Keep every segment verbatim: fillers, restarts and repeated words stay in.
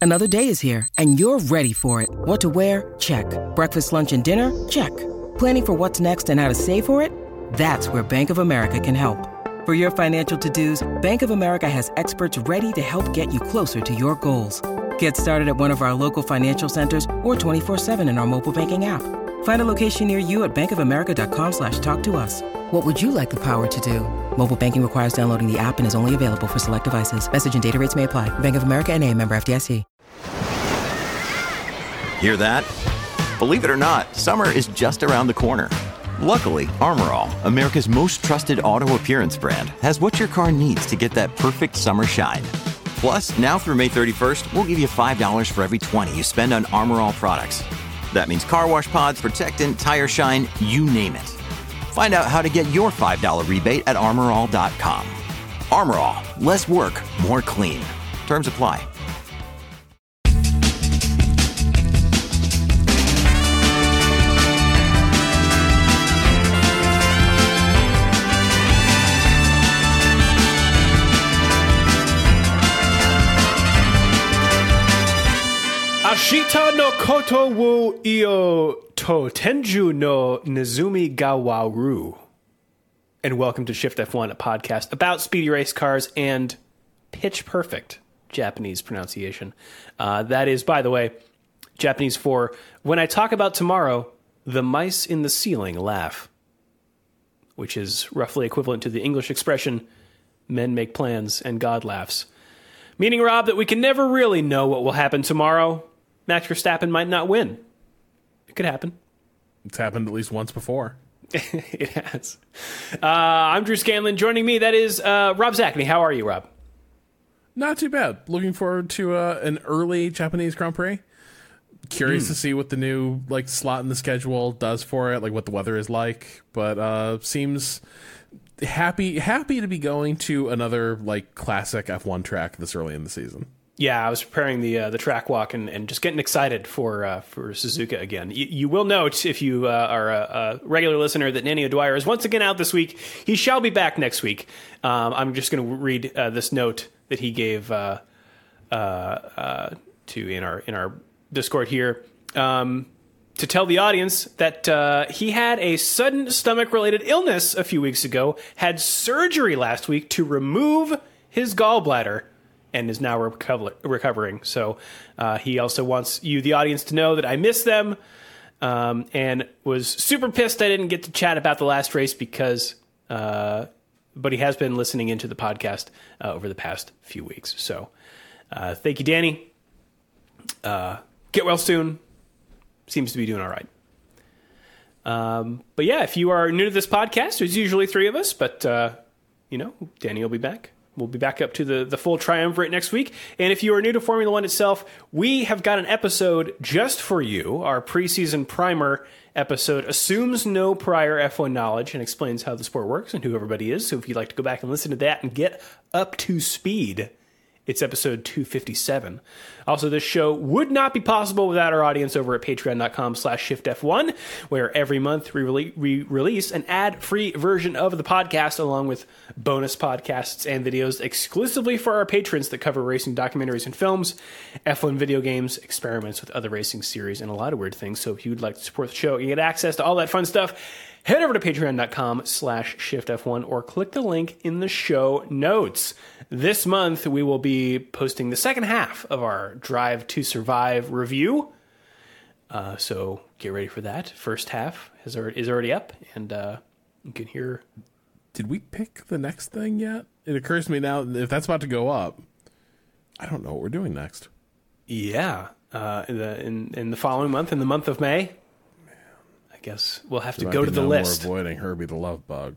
Another day is here, and you're ready for it. What to wear? Check. Breakfast, lunch, and dinner? Check. Planning for what's next and how to save for it? That's where Bank of America can help. For your financial to-dos, Bank of America has experts ready to help get you closer to your goals. Get started at one of our local financial centers or twenty-four seven in our mobile banking app. Find a location near you at bankofamerica.com slash talk to us. What would you like the power to do? Mobile banking requires downloading the app and is only available for select devices. Message and data rates may apply. Bank of America N A, member F D I C. Hear that? Believe it or not, summer is just around the corner. Luckily, Armor All, America's most trusted auto appearance brand, has what your car needs to get that perfect summer shine. Plus, now through May thirty-first, we'll give you five dollars for every twenty you spend on Armor All products. That means car wash pods, protectant, tire shine, you name it. Find out how to get your five dollars rebate at armor all dot com. Armor All, less work, more clean. Terms apply. Ashita no koto wo io to tenju no Nezumi ga waru. And welcome to Shift F one, a podcast about speedy race cars and pitch perfect Japanese pronunciation. Uh, that is, by the way, Japanese for when I talk about tomorrow, the mice in the ceiling laugh, which is roughly equivalent to the English expression, men make plans and God laughs. Meaning, Rob, that we can never really know what will happen tomorrow. Max Verstappen might not win. It could happen. It's happened at least once before. It has. Uh, I'm Drew Scanlon. Joining me, that is uh, Rob Zachney. How are you, Rob? Not too bad. Looking forward to uh, an early Japanese Grand Prix. Curious mm. to see what the new like slot in the schedule does for it, like what the weather is like. But uh, seems happy happy to be going to another like classic F one track this early in the season. Yeah, I was preparing the uh, the track walk and, and just getting excited for uh, for Suzuka again. Y- you will note, if you uh, are a, a regular listener, that Nanny O'Dwyer is once again out this week. He shall be back next week. Um, I'm just going to read uh, this note that he gave uh, uh, uh, to in our in our Discord here um, to tell the audience that uh, he had a sudden stomach-related illness a few weeks ago, had surgery last week to remove his gallbladder, and is now recover- recovering. So uh, he also wants you, the audience, to know that I miss them um, and was super pissed I didn't get to chat about the last race because, uh, but he has been listening into the podcast uh, over the past few weeks. So uh, thank you, Danny. Uh, get well soon. Seems to be doing all right. Um, but yeah, if you are new to this podcast, there's usually three of us, but uh, you know, Danny will be back. We'll be back up to the, the full triumvirate next week. And if you are new to Formula One itself, we have got an episode just for you. Our preseason primer episode assumes no prior F one knowledge and explains how the sport works and who everybody is. So if you'd like to go back and listen to that and get up to speed, it's episode two fifty-seven. Also, this show would not be possible without our audience over at patreon.com slash shiftf1, where every month we, re- we release an ad-free version of the podcast, along with bonus podcasts and videos exclusively for our patrons that cover racing documentaries and films, F one video games, experiments with other racing series, and a lot of weird things. So if you'd like to support the show and get access to all that fun stuff, head over to patreon.com slash shiftf1 or click the link in the show notes. This month, we will be posting the second half of our Drive to Survive review. Uh, so get ready for that. First half is already, is already up, and uh, you can hear... Did we pick the next thing yet? It occurs to me now, if that's about to go up, I don't know what we're doing next. Yeah. Uh, in, the, in, in the following month, in the month of May, Man. I guess we'll have to there go to the no list. More avoiding Herbie the Love Bug.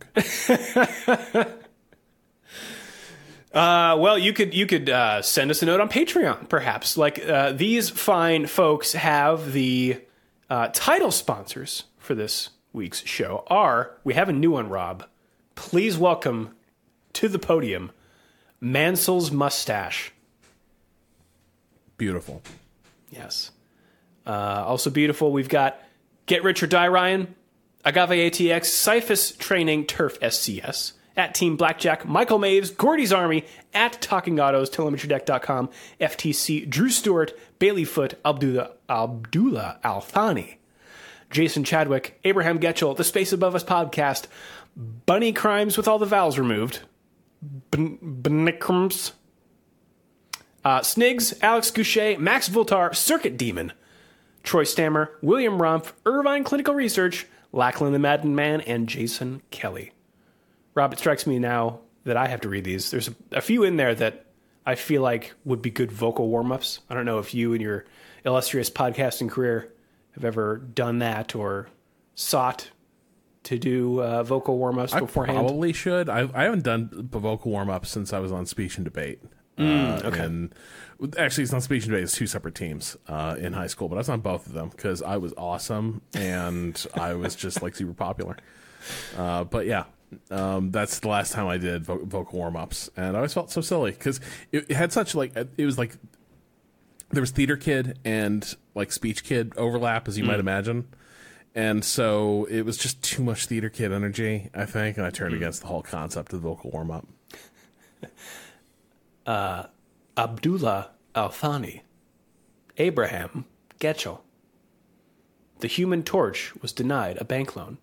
Uh, well, you could you could uh, send us a note on Patreon, perhaps. Like uh, these fine folks have the uh, title sponsors for this week's show are, we have a new one, Rob. Please welcome to the podium, Mansell's Mustache. Beautiful. Yes. Uh, also beautiful, we've got Get Rich or Die Ryan, Agave A T X, Cyphus Training Turf S C S, at Team Blackjack, Michael Maves, Gordy's Army, at Talking Autos, telemetry deck dot com, F T C, Drew Stewart, Bailey Foote, Abdullah, Abdullah Al-Thani, Jason Chadwick, Abraham Getchell, The Space Above Us podcast, Bunny Crimes with all the vowels removed, Bnikrms, uh, Snigs, Alex Goucher, Max Voltar, Circuit Demon, Troy Stammer, William Rumpf, Irvine Clinical Research, Lachlan the Madden Man, and Jason Kelly. Rob, it strikes me now that I have to read these. There's a, a few in there that I feel like would be good vocal warm-ups. I don't know if you in your illustrious podcasting career have ever done that or sought to do uh, vocal warm-ups beforehand. I probably should. I, I haven't done vocal warm-ups since I was on Speech and Debate. Mm, uh, okay. And actually, it's not Speech and Debate. It's two separate teams uh, in high school, but I was on both of them because I was awesome and I was just like super popular. Uh, but yeah, um, that's the last time I did vo- vocal warm-ups, and I always felt so silly because it, it had such like it was like there was Theater Kid and like Speech Kid overlap, as you mm. might imagine. And so it was just too much Theater Kid energy, I think, and I turned mm. against the whole concept of the vocal warm-up. uh, Abdullah Al-Thani, Abraham Getchell. The Human Torch was denied a bank loan.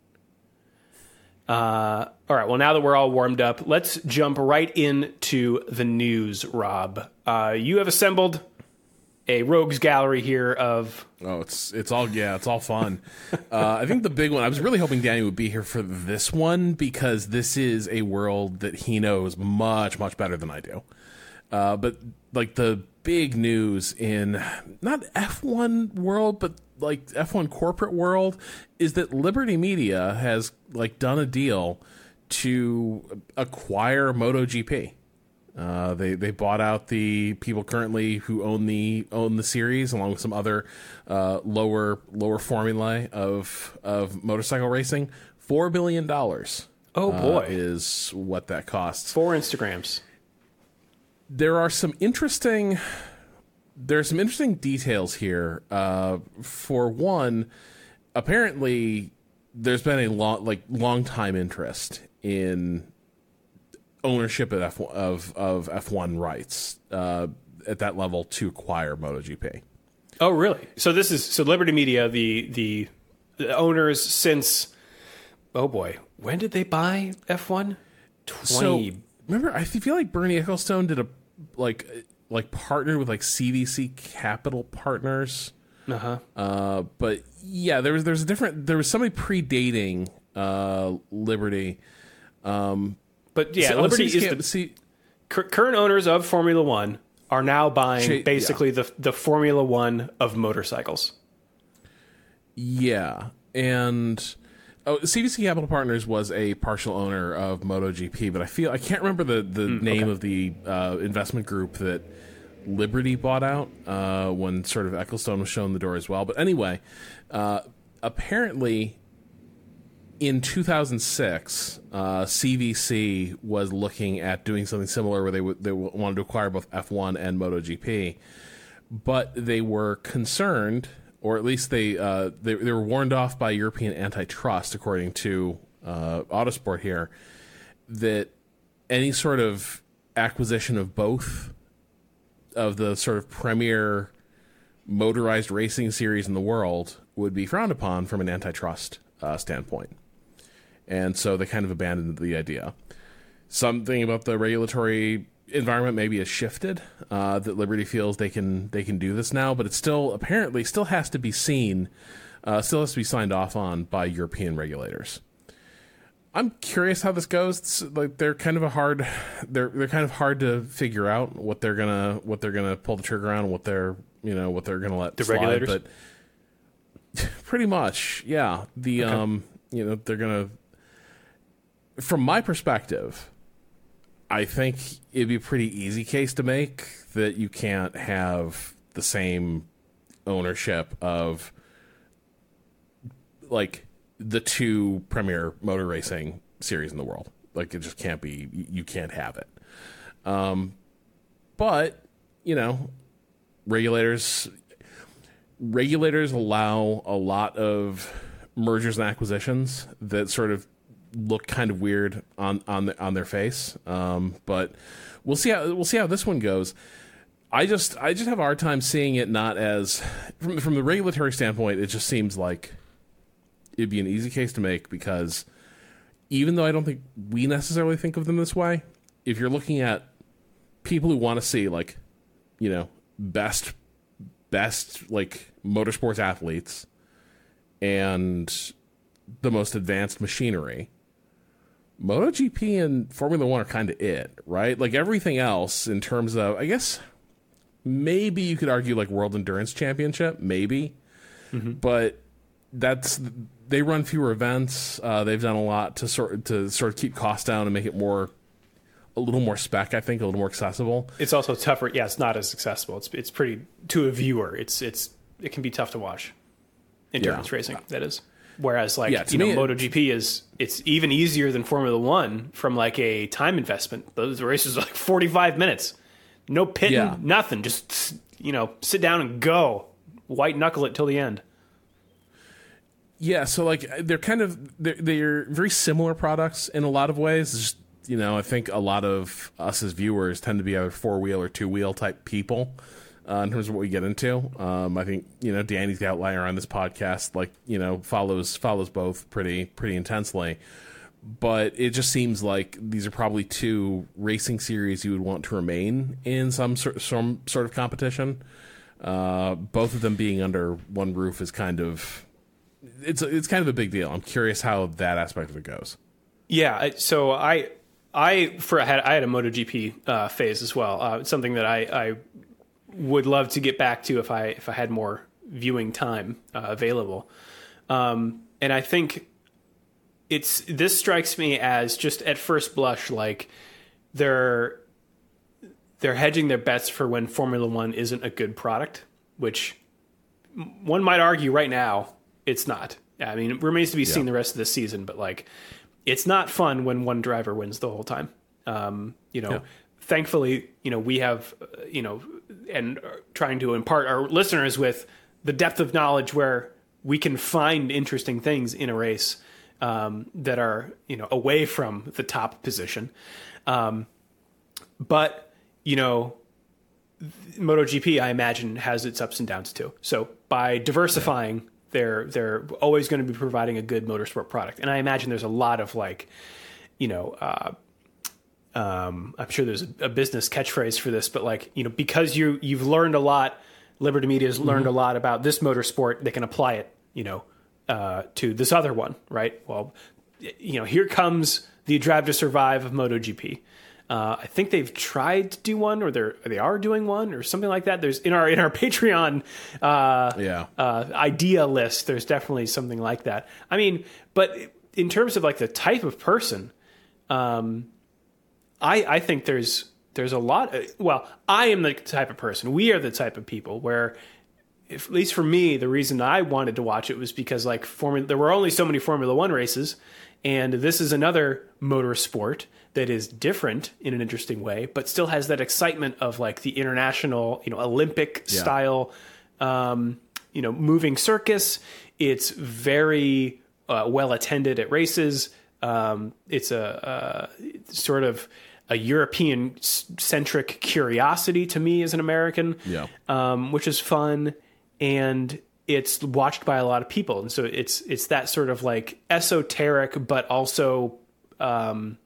Uh, all right, well, now that we're all warmed up, let's jump right into the news, Rob. Uh, you have assembled a rogues gallery here of... Oh, it's it's all, yeah, it's all fun. uh, I think the big one, I was really hoping Danny would be here for this one because this is a world that he knows much, much better than I do. Uh, but, like, the big news in, not F one world, but, like, F one corporate world is that Liberty Media has, like, done a deal to acquire MotoGP. Uh, they they bought out the people currently who own the own the series, along with some other uh, lower lower formulae of of motorcycle racing. Four billion dollars. Oh boy, uh, is what that costs. Four Instagrams. There are some interesting there are some interesting details here. Uh, for one, apparently there's been a long like long time interest in ownership of F one, of, of F one rights uh, at that level to acquire MotoGP. Oh, really? So this is so Liberty Media, the, the the owners since oh boy, when did they buy F one? twenty So remember, I feel like Bernie Ecclestone did a like like partnered with like C V C Capital Partners. Uh-huh. Uh But yeah, there was there's a different there was somebody predating uh, Liberty. Um, But yeah, so, Liberty see, is the see, current owners of Formula One are now buying Ch- basically yeah. the the Formula One of motorcycles. Yeah, and oh, C V C Capital Partners was a partial owner of MotoGP, but I feel I can't remember the the mm, name okay. of the uh, investment group that Liberty bought out uh, when sort of Ecclestone was shown the door as well. But anyway, uh, apparently, in two thousand six, uh, C V C was looking at doing something similar where they w- they w- wanted to acquire both F one and MotoGP, but they were concerned, or at least they uh, they, they were warned off by European antitrust, according to uh, Autosport here, that any sort of acquisition of both of the sort of premier motorized racing series in the world would be frowned upon from an antitrust uh, standpoint. And so they kind of abandoned the idea. Something about the regulatory environment maybe has shifted, uh, that Liberty feels they can they can do this now, but it still apparently still has to be seen, uh, still has to be signed off on by European regulators. I'm curious how this goes. It's, like they're kind of a hard, they're they're kind of hard to figure out what they're gonna what they're gonna pull the trigger on, what they're you know what they're gonna let the slide, regulators. But pretty much, yeah. The okay. um you know they're gonna. From my perspective, I think it'd be a pretty easy case to make that you can't have the same ownership of like the two premier motor racing series in the world. Like it just can't be, you can't have it. Um, but, you know, regulators, regulators allow a lot of mergers and acquisitions that sort of look kind of weird on on the, on their face. Um, but we'll see how we'll see how this one goes. I just I just have a hard time seeing it not as from from the regulatory standpoint. It just seems like it'd be an easy case to make, because even though I don't think we necessarily think of them this way, if you're looking at people who want to see, like, you know, best best like motorsports athletes and the most advanced machinery, MotoGP and Formula One are kind of it, right? Like everything else in terms of, I guess, maybe you could argue like World Endurance Championship, maybe, mm-hmm. but that's they run fewer events. Uh, they've done a lot to sort to sort of keep costs down and make it more, a little more spec. I think a little more accessible. It's also tougher. Yeah, it's not as accessible. It's it's pretty to a viewer. It's it's it can be tough to watch. Endurance yeah. racing, that is. Whereas, like, yeah, you know, MotoGP is, it's even easier than Formula One from, like, a time investment. Those races are, like, forty-five minutes. No pitting, yeah. nothing. Just, you know, sit down and go. White knuckle it till the end. Yeah, so, like, they're kind of, they're, they're very similar products in a lot of ways. It's just, you know, I think a lot of us as viewers tend to be either four-wheel or two-wheel type people. Uh, in terms of what we get into, um, I think, you know, Danny's the outlier on this podcast. Like, you know, follows follows both pretty pretty intensely, but it just seems like these are probably two racing series you would want to remain in some sort some sort of competition. Uh, both of them being under one roof is kind of it's it's kind of a big deal. I'm curious how that aspect of it goes. Yeah, so I I for I had I had a MotoGP uh, phase as well. Uh, it's something that I. I would love to get back to if I if I had more viewing time uh, available. Um, and I think it's this strikes me as just at first blush like they're they're hedging their bets for when Formula One isn't a good product, which one might argue right now it's not. I mean, it remains to be seen yeah. the rest of the season, but like it's not fun when one driver wins the whole time. Um, you know, yeah. thankfully, you know, we have, uh, you know, and trying to impart our listeners with the depth of knowledge where we can find interesting things in a race um, that are, you know, away from the top position. Um, but, you know, MotoGP, I imagine, has its ups and downs too. So by diversifying, yeah. they're they're always going to be providing a good motorsport product. And I imagine there's a lot of like, you know, uh, Um, I'm sure there's a, a business catchphrase for this, but like, you know, because you, you've learned a lot, Liberty Media has learned mm-hmm. a lot about this motorsport, they can apply it, you know, uh, to this other one, right? Well, you know, here comes the Drive to Survive of MotoGP. Uh, I think they've tried to do one, or they're, they are doing one or something like that. There's in our, in our Patreon, uh, yeah. uh, idea list, there's definitely something like that. I mean, but in terms of like the type of person, um, I, I think there's there's a lot. Of, well, I am the type of person. We are the type of people where, if, at least for me, the reason I wanted to watch it was because like Formula, there were only so many Formula One races, and this is another motorsport that is different in an interesting way, but still has that excitement of like the international, you know, Olympic yeah. style, um, you know, moving circus. It's very uh, well attended at races. Um, it's a, a sort of a European-centric curiosity to me as an American, yeah. um, which is fun, and it's watched by a lot of people. And so it's it's that sort of like esoteric, but also um,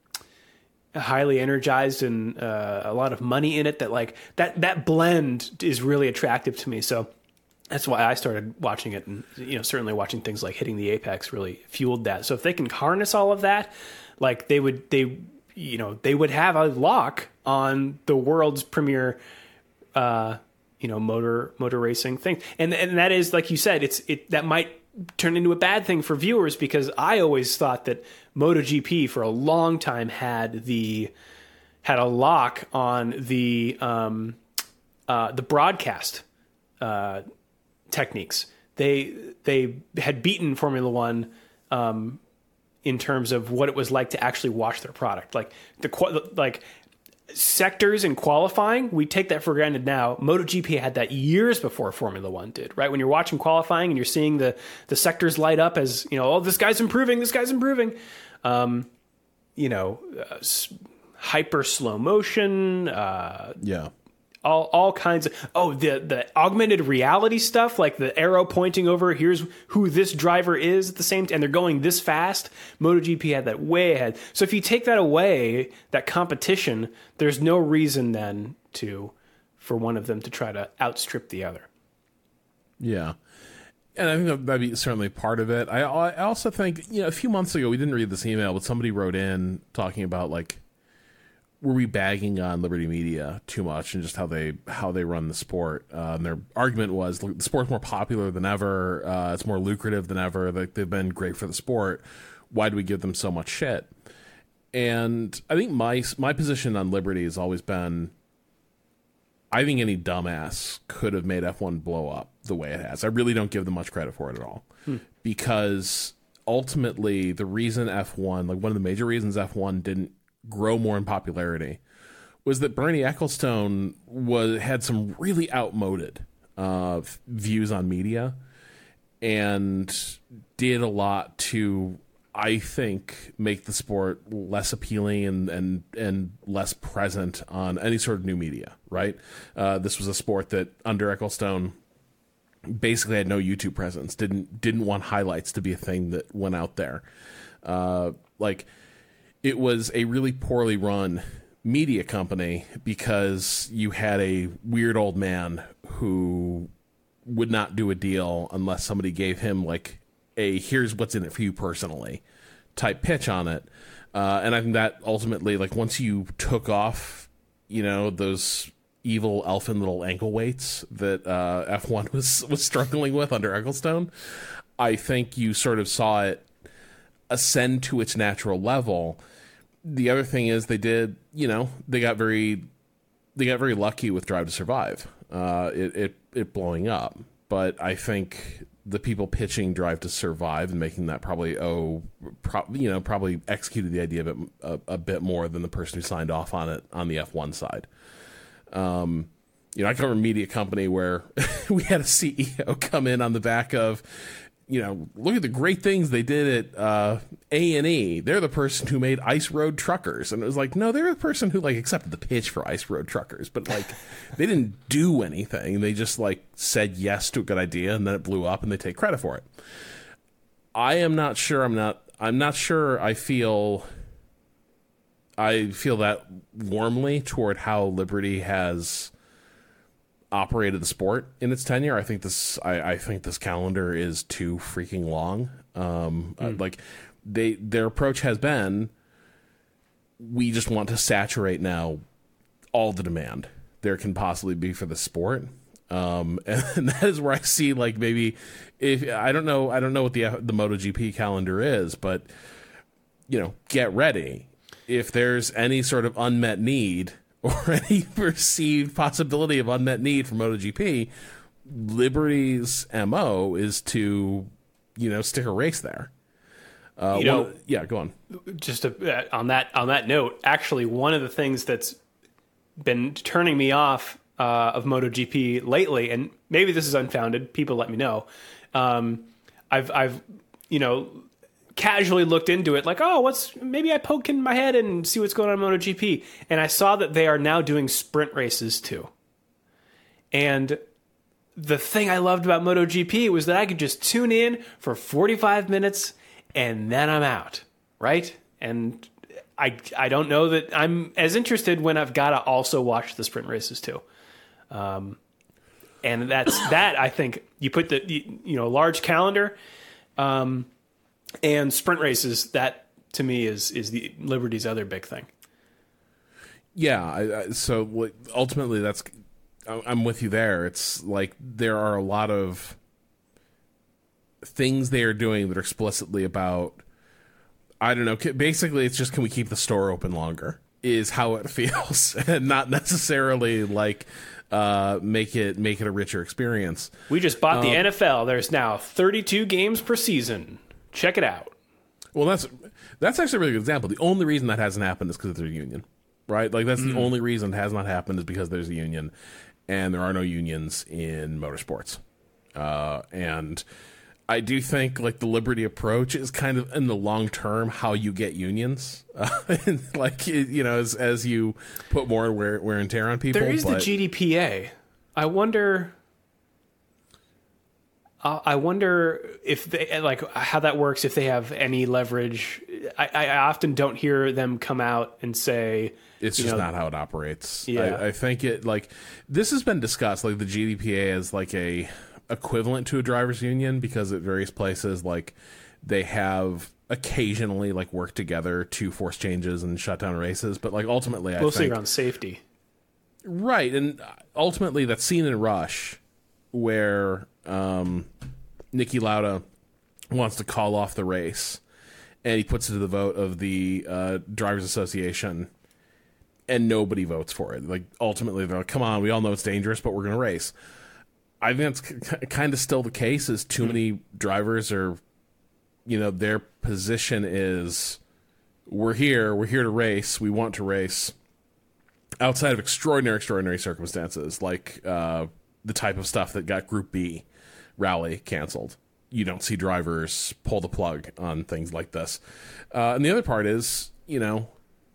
highly energized and uh, a lot of money in it. That like that that blend is really attractive to me. So that's why I started watching it, and you know, certainly watching things like Hitting the Apex really fueled that. So if they can harness all of that, like they would, they, you know, they would have a lock on the world's premier, uh, you know, motor motor racing thing, and and that is, like you said, it's it that might turn into a bad thing for viewers, because I always thought that MotoGP for a long time had the had a lock on the um, uh, the broadcast. Uh, techniques. They they had beaten Formula One um, in terms of what it was like to actually watch their product. Like the like sectors in qualifying, we take that for granted now. MotoGP had that years before Formula One did, right? When you're watching qualifying and you're seeing the the sectors light up as, you know, oh, this guy's improving, this guy's improving. um, you know, uh, s- hyper slow motion, uh, Yeah. all all kinds of oh the the augmented reality stuff, like the arrow pointing over, here's who this driver is at the same time, and they're going this fast. MotoGP had that way ahead. So if you take that away, that competition, there's no reason then to for one of them to try to outstrip the other. Yeah. And I think that that'd be certainly part of it. I I also think, you know, a few months ago, we didn't read this email, but somebody wrote in talking about, like, were we bagging on Liberty Media too much and just how they how they run the sport? Uh, and their argument was, look, the sport's more popular than ever. Uh, it's more lucrative than ever. Like, they've been great for the sport. Why do we give them so much shit? And I think my my position on Liberty has always been, I think any dumbass could have made F one blow up the way it has. I really don't give them much credit for it at all. Hmm. Because ultimately, the reason F one, like one of the major reasons F one didn't grow more in popularity, was that Bernie Ecclestone was had some really outmoded uh, views on media and did a lot to, I think, make the sport less appealing and, and, and less present on any sort of new media, right? Uh, this was a sport that, under Ecclestone, basically had no YouTube presence, didn't didn't want highlights to be a thing that went out there. Uh, like, it was a really poorly run media company because you had a weird old man who would not do a deal unless somebody gave him, like, a here's what's in it for you personally type pitch on it. Uh, and I think that ultimately, like, once you took off, you know, those evil elfin little ankle weights that uh, F one was, was struggling with under Ecclestone, I think you sort of saw it ascend to its natural level. The other thing is they did, you know, they got very, they got very lucky with Drive to Survive, uh, it, it, it blowing up. But I think the people pitching Drive to Survive and making that probably, oh, pro- you know, probably executed the idea of it a, a bit more than the person who signed off on it on the F one side. Um, you know, I come from a media company where we had a C E O come in on the back of, you know, look at the great things they did at uh, A and E. They're the person who made Ice Road Truckers. And it was like, no, they're the person who, like, accepted the pitch for Ice Road Truckers. But, like, they didn't do anything. They just, like, said yes to a good idea, and then it blew up, and they take credit for it. I am not sure. I'm not, I'm not sure I feel... I feel that warmly toward how Liberty has operated the sport in its tenure. I think this, I, I think this calendar is too freaking long. Um, mm. uh, like they, their approach has been, we just want to saturate now all the demand there can possibly be for the sport. Um, and that is where I see, like, maybe if I don't know, I don't know what the the MotoGP calendar is, but, you know, get ready. If there's any sort of unmet need or any perceived possibility of unmet need for MotoGP, Liberty's M O is to, you know, stick a race there. Uh, you know, one, yeah, go on. Just to, uh, on that on that note, actually, one of the things that's been turning me off uh, of MotoGP lately, and maybe this is unfounded, people let me know. Um, I've I've you know. casually looked into it, like, oh, what's maybe I poke in my head and see what's going on in MotoGP, and I saw that they are now doing sprint races too. And the thing I loved about MotoGP was that I could just tune in for forty-five minutes and then I'm out, right? And I I don't know that I'm as interested when I've got to also watch the sprint races too. Um, and that's that. I think you put the you know large calendar. Um, And sprint races, that to me is is the Liberty's other big thing. Yeah, I, I, so ultimately, that's I'm with you there. It's like there are a lot of things they are doing that are explicitly about, I don't know. Basically, it's just, can we keep the store open longer? Is how it feels, and not necessarily like uh, make it make it a richer experience. We just bought the um, N F L. There's now thirty-two games per season. Check it out. Well, that's that's actually a really good example. The only reason that hasn't happened is because there's a union, right? Like, that's mm. the only reason it has not happened is because there's a union, and there are no unions in motorsports. Uh, and I do think like the Liberty approach is kind of in the long term how you get unions, uh, and, like you know, as as you put more wear, wear and tear on people. There is but... the G D P A. I wonder. Uh, I wonder if they like how that works. If they have any leverage, I, I often don't hear them come out and say it's just know, not how it operates. Yeah. I, I think it like this has been discussed, like the G D P A as like a equivalent to a drivers union, because at various places like they have occasionally like worked together to force changes and shut down races, but like ultimately I mostly think around safety, right? And ultimately that scene in Rush where um, Niki Lauda wants to call off the race and he puts it to the vote of the uh, Drivers Association and nobody votes for it. Like ultimately they're like, come on, we all know it's dangerous, but we're going to race. I think that's c- kind of still the case, is too many drivers are, you know, their position is we're here, we're here to race, we want to race outside of extraordinary, extraordinary circumstances, like uh, the type of stuff that got Group B rally canceled. You don't see drivers pull the plug on things like this. Uh, and the other part is, you know,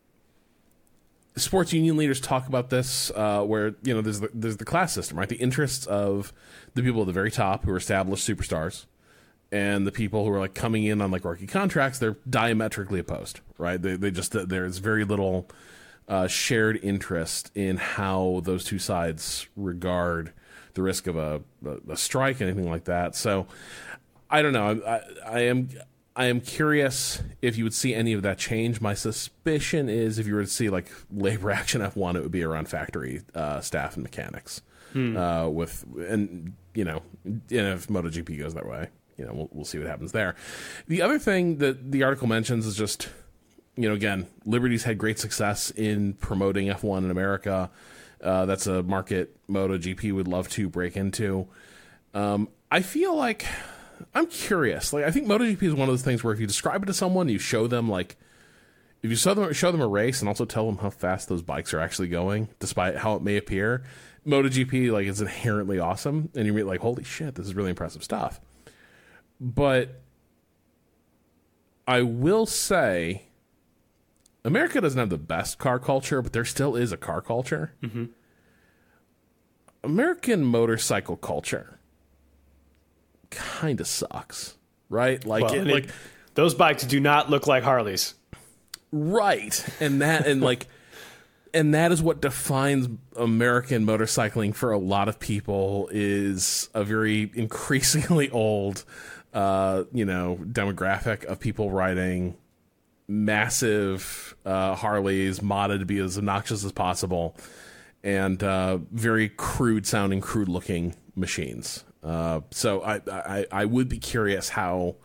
sports union leaders talk about this, uh, where you know there's the, there's the class system, right? The interests of the people at the very top who are established superstars, and the people who are like coming in on like rookie contracts. They're diametrically opposed, right? They they just there's very little uh, shared interest in how those two sides regard the risk of a, a, a strike, anything like that. So I don't know. I, I, I am. I am curious if you would see any of that change. My suspicion is if you were to see like labor action F one, it would be around factory uh, staff and mechanics. Hmm. Uh, with and you know, and if MotoGP goes that way, you know, we'll we'll see what happens there. The other thing that the article mentions is just, you know, again, Liberty's had great success in promoting F one in America. Uh, that's a market MotoGP would love to break into. Um, I feel like. I'm curious. Like, I think MotoGP is one of those things where if you describe it to someone, you show them like, if you show them show them a race and also tell them how fast those bikes are actually going, despite how it may appear, MotoGP like is inherently awesome, and you're like, holy shit, this is really impressive stuff. But I will say, America doesn't have the best car culture, but there still is a car culture. Mm-hmm. American motorcycle culture kind of sucks, right? Like, well, it, it, like those bikes do not look like Harleys, right? And that, and like, and that is what defines American motorcycling for a lot of people, is a very increasingly old, uh, you know, demographic of people riding massive uh, Harleys, modded to be as obnoxious as possible, and uh, very crude sounding, crude looking machines. Uh, so I, I I would be curious how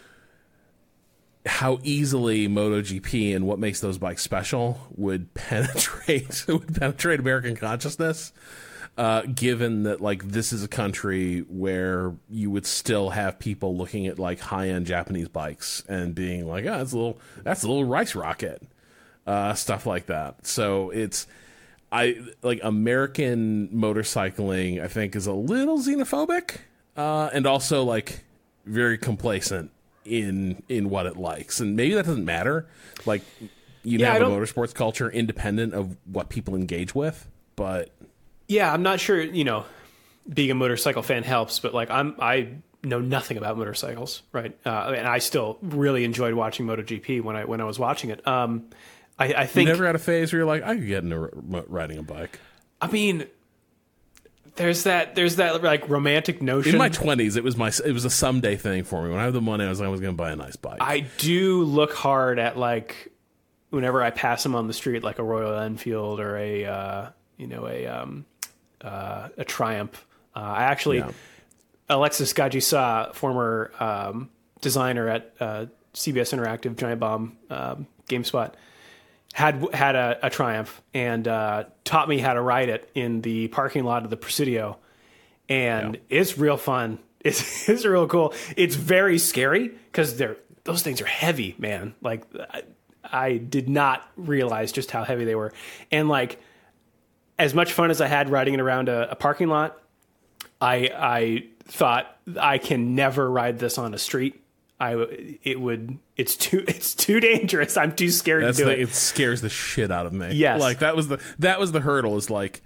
how easily MotoGP and what makes those bikes special would penetrate would penetrate American consciousness, uh, given that like this is a country where you would still have people looking at like high end Japanese bikes and being like, oh, that's a little that's a little rice rocket, uh, stuff like that. So it's. I like American motorcycling, I think, is a little xenophobic, uh, and also like very complacent in in what it likes. And maybe that doesn't matter. Like you yeah, have a motorsports culture independent of what people engage with, but yeah, I'm not sure. You know, being a motorcycle fan helps, but like I'm I know nothing about motorcycles, right? Uh, and I still really enjoyed watching MotoGP when I when I was watching it. Um, I, I think you never had a phase where you're like, I could get into riding a bike. I mean, there's that there's that like romantic notion. In my twenties, it was my it was a someday thing for me. When I had the money, I was like, I was going to buy a nice bike. I do look hard at like whenever I pass them on the street, like a Royal Enfield or a uh, you know a um, uh, a Triumph. Uh, I actually yeah. Alexis Gajisa, former um, designer at uh, C B S Interactive, Giant Bomb, um, GameSpot. had had a, a Triumph and uh, taught me how to ride it in the parking lot of the Presidio. And yeah. it's real fun. It's, it's real cool. It's very scary because they're those things are heavy, man. Like I, I did not realize just how heavy they were. And like as much fun as I had riding it around a, a parking lot, I I thought, I can never ride this on a street. I it would it's too it's too dangerous. I'm too scared That's to do the, it. It scares the shit out of me. Yes. Like that was the that was the hurdle. Is like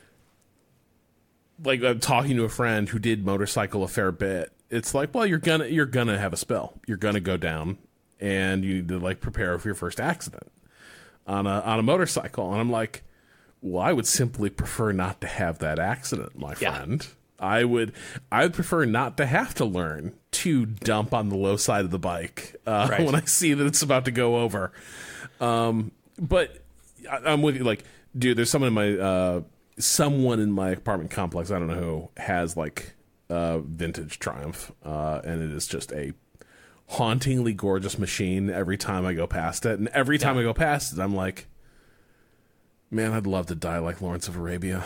like I'm talking to a friend who did motorcycle a fair bit. It's like, well, you're gonna you're gonna have a spill. You're gonna go down, and you need to like prepare for your first accident on a on a motorcycle. And I'm like, well, I would simply prefer not to have that accident, my Yeah. friend. I would I would prefer not to have to learn to dump on the low side of the bike uh, Right. when I see that it's about to go over. Um, but I, I'm with you. Like, dude, there's someone in my uh, someone in my apartment complex. I don't know who has like uh, vintage Triumph, uh, and it is just a hauntingly gorgeous machine. Every time I go past it, and every time Yeah. I go past it, I'm like, man, I'd love to die like Lawrence of Arabia.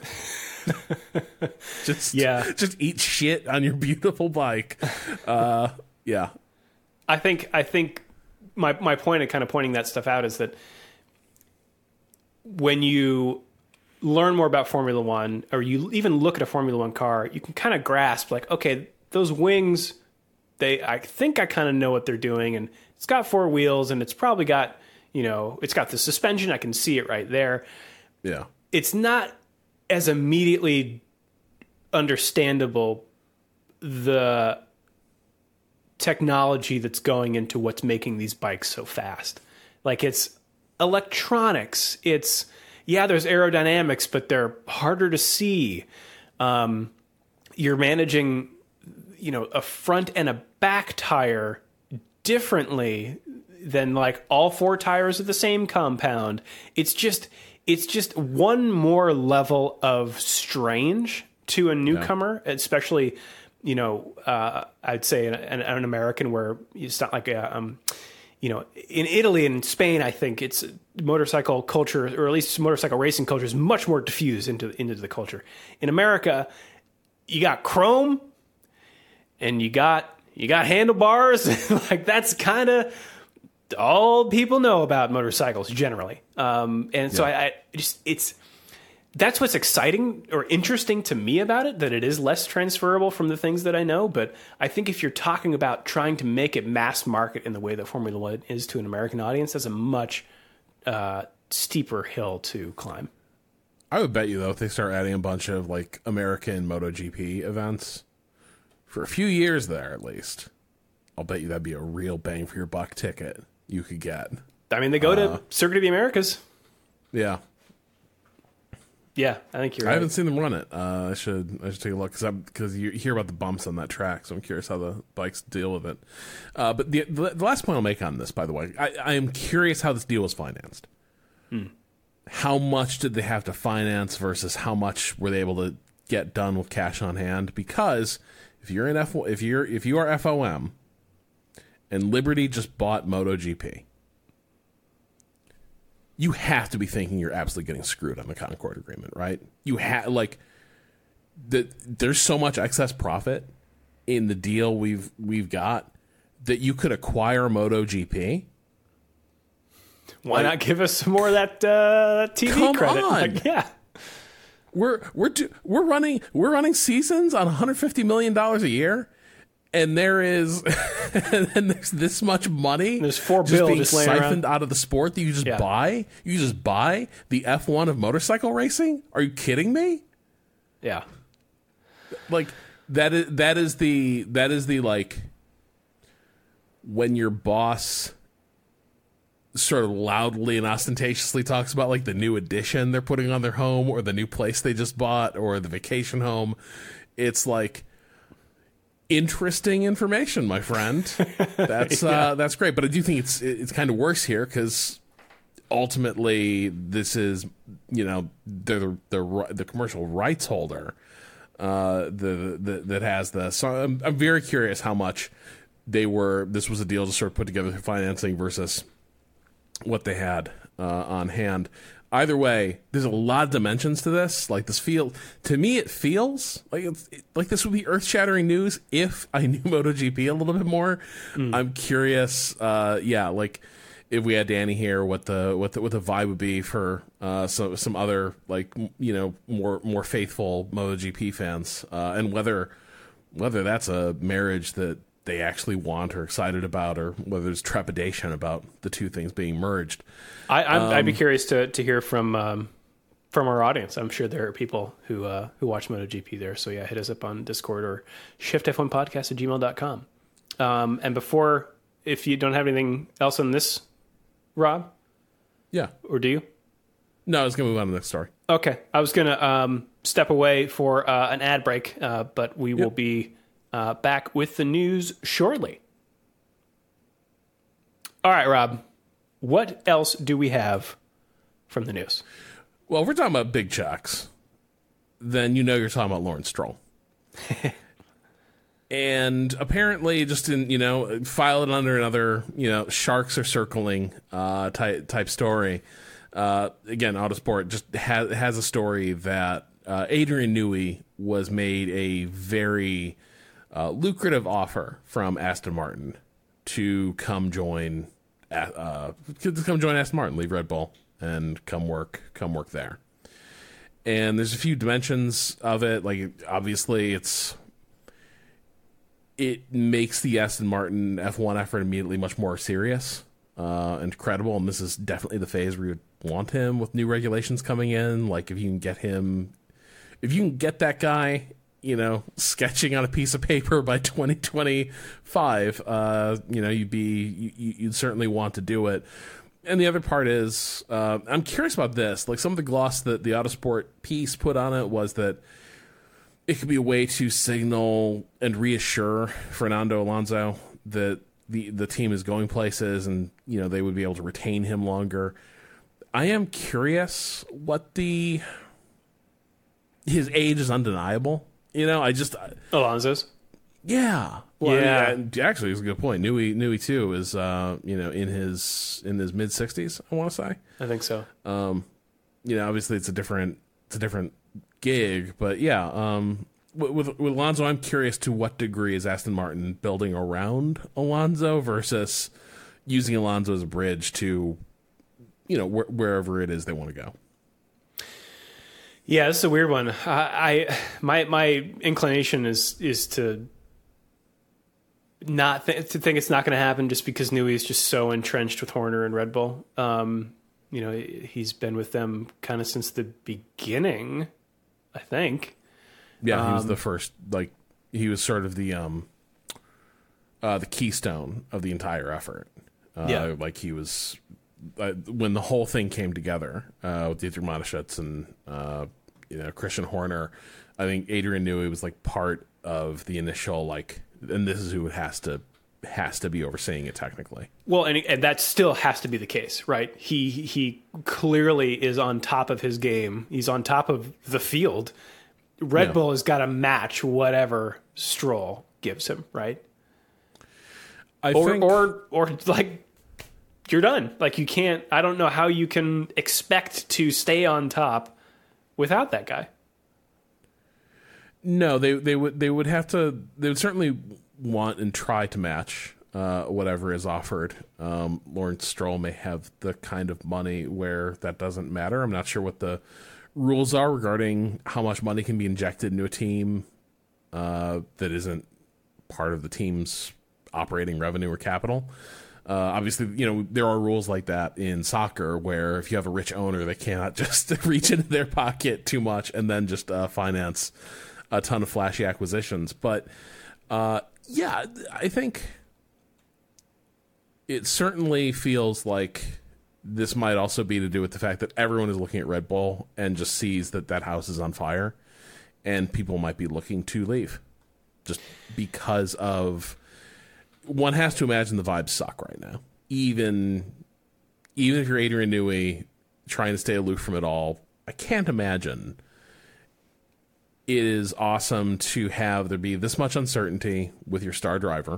just Yeah. just eat shit on your beautiful bike. Uh, yeah. I think I think my my point of kind of pointing that stuff out is that when you learn more about Formula One, or you even look at a Formula One car, you can kind of grasp like, okay, those wings, they I think I kind of know what they're doing, and it's got four wheels, and it's probably got, you know, it's got the suspension. I can see it right there. Yeah. It's not as immediately understandable the technology that's going into what's making these bikes so fast. Like, it's electronics. It's, yeah, there's aerodynamics, but they're harder to see. Um, you're managing, you know, a front and a back tire differently than like all four tires of the same compound. It's just, it's just one more level of strange to a newcomer, yeah. especially, you know, uh, I'd say an, an, an American where it's not like a, um, you know, in Italy and Spain, I think it's motorcycle culture, or at least motorcycle racing culture, is much more diffused into into the culture. In America, you got chrome, and you got you got handlebars. Like, that's kind of all people know about motorcycles generally. Um, and so yeah. I, I just it's. That's what's exciting or interesting to me about it, that it is less transferable from the things that I know. But I think if you're talking about trying to make it mass market in the way that Formula One is to an American audience, that's a much uh, steeper hill to climb. I would bet you, though, if they start adding a bunch of like American MotoGP events for a few years there, at least, I'll bet you that'd be a real bang for your buck ticket you could get. I mean, they go uh, to Circuit of the Americas. Yeah. Yeah, I think you're right. I haven't seen them run it. Uh, I should I should take a look because because you hear about the bumps on that track, so I'm curious how the bikes deal with it. Uh, but the, the the last point I'll make on this, by the way, I, I am curious how this deal was financed. Hmm. How much did they have to finance versus how much were they able to get done with cash on hand? Because if you're in F if you're if you are F O M and Liberty just bought MotoGP, you have to be thinking you're absolutely getting screwed on the Concord agreement, right? You have like the there's so much excess profit in the deal we've we've got that you could acquire MotoGP. Why like, not give us some more of that uh, T V come credit? on. Like, yeah, we're we're do, we're running we're running seasons on one hundred fifty million dollars a year. And there is, and there's this much money. There's four just bill being just laying siphoned around. out of the sport that you just Yeah. buy. You just buy the F one of motorcycle racing. Are you kidding me? yeah. Like that is that is the that is the like when your boss sort of loudly and ostentatiously talks about like the new addition they're putting on their home, or the new place they just bought, or the vacation home. It's like interesting information, my friend. That's Yeah. uh, that's great, but I do think it's it's kind of worse here because ultimately this is, you know, the the the commercial rights holder uh, the, the that has this. So I'm I'm very curious how much they were. This was a deal to sort of put together for financing versus what they had uh, on hand. Either way, there's a lot of dimensions to this. Like this feel to me, it feels like it's like this would be earth-shattering news if I knew MotoGP a little bit more. Mm. I'm curious. Uh, yeah, like if we had Danny here, what the what the what the vibe would be for uh, some some other like you know more more faithful MotoGP fans, uh, and whether whether that's a marriage that they actually want or excited about, or whether there's trepidation about the two things being merged. I, I'm, um, I'd be curious to, to hear from um, from our audience. I'm sure there are people who uh, who watch MotoGP there. So yeah, hit us up on Discord or shift f one podcast at gmail dot com. Um, and before, if you don't have anything else on this, Rob? Yeah. Or do you? No, I was going to move on to the next story. Okay. I was going to um, step away for uh, an ad break, uh, but we yep. will be uh, back with the news shortly. All right, Rob. What else do we have from the news? Well, if we're talking about big checks, then you know you're talking about Lawrence Stroll. And apparently, just in, you know, file it under another, you know, sharks are circling uh, type, type story. Uh, again, Autosport just has, has a story that uh, Adrian Newey was made a very uh, lucrative offer from Aston Martin to come join, uh, to come join Aston Martin, leave Red Bull, and come work, come work there. And there's a few dimensions of it. Like, obviously, it's it makes the Aston Martin F one effort immediately much more serious uh, and credible. And this is definitely the phase where you would want him with new regulations coming in. Like, if you can get him, if you can get that guy, you know, sketching on a piece of paper by twenty twenty-five, uh, you know, you'd be, you, you'd certainly want to do it. And the other part is, uh, I'm curious about this. Like, some of the gloss that the Autosport piece put on it was that it could be a way to signal and reassure Fernando Alonso that the the team is going places, and you know they would be able to retain him longer. I am curious what the his age is undeniable. You know, I just Alonso's. Yeah, well, yeah. I mean, actually, it's a good point. Newey Newey too is uh, you know in his in his mid sixties. I want to say. I think so. Um, you know, obviously it's a different it's a different gig, but yeah, um, with, with with Alonso, I'm curious to what degree is Aston Martin building around Alonso versus using Alonso as a bridge to, you know, wh- wherever it is they want to go. Yeah, this is a weird one. I, I my my inclination is is to not th- to think it's not going to happen just because Newey is just so entrenched with Horner and Red Bull. Um, you know, he's been with them kind of since the beginning, I think. Yeah, he um, was the first. Like, he was sort of the um, uh, the keystone of the entire effort. Uh, yeah, like he was uh, when the whole thing came together uh, with Dietrich Mateschitz and uh, you know Christian Horner. I think Adrian Newey was like part of the initial like, and this is who it has to has to be overseeing it technically. Well, and, and that still has to be the case, right? He he clearly is on top of his game. He's on top of the field. Red yeah. Bull has got to match whatever Stroll gives him, right? I or, think, or or like you're done. Like you can't. I don't know how you can expect to stay on top without that guy. No, they they would they would have to. They would certainly want and try to match uh, whatever is offered. Um, Lawrence Stroll may have the kind of money where that doesn't matter. I'm not sure what the rules are regarding how much money can be injected into a team uh, that isn't part of the team's operating revenue or capital. Uh, obviously, you know, there are rules like that in soccer where if you have a rich owner, they cannot just reach into their pocket too much and then just uh, finance a ton of flashy acquisitions. But uh, yeah, I think it certainly feels like this might also be to do with the fact that everyone is looking at Red Bull and just sees that that house is on fire and people might be looking to leave just because of, one has to imagine the vibes suck right now. Even, even if you're Adrian Newey trying to stay aloof from it all, I can't imagine it is awesome to have there be this much uncertainty with your star driver.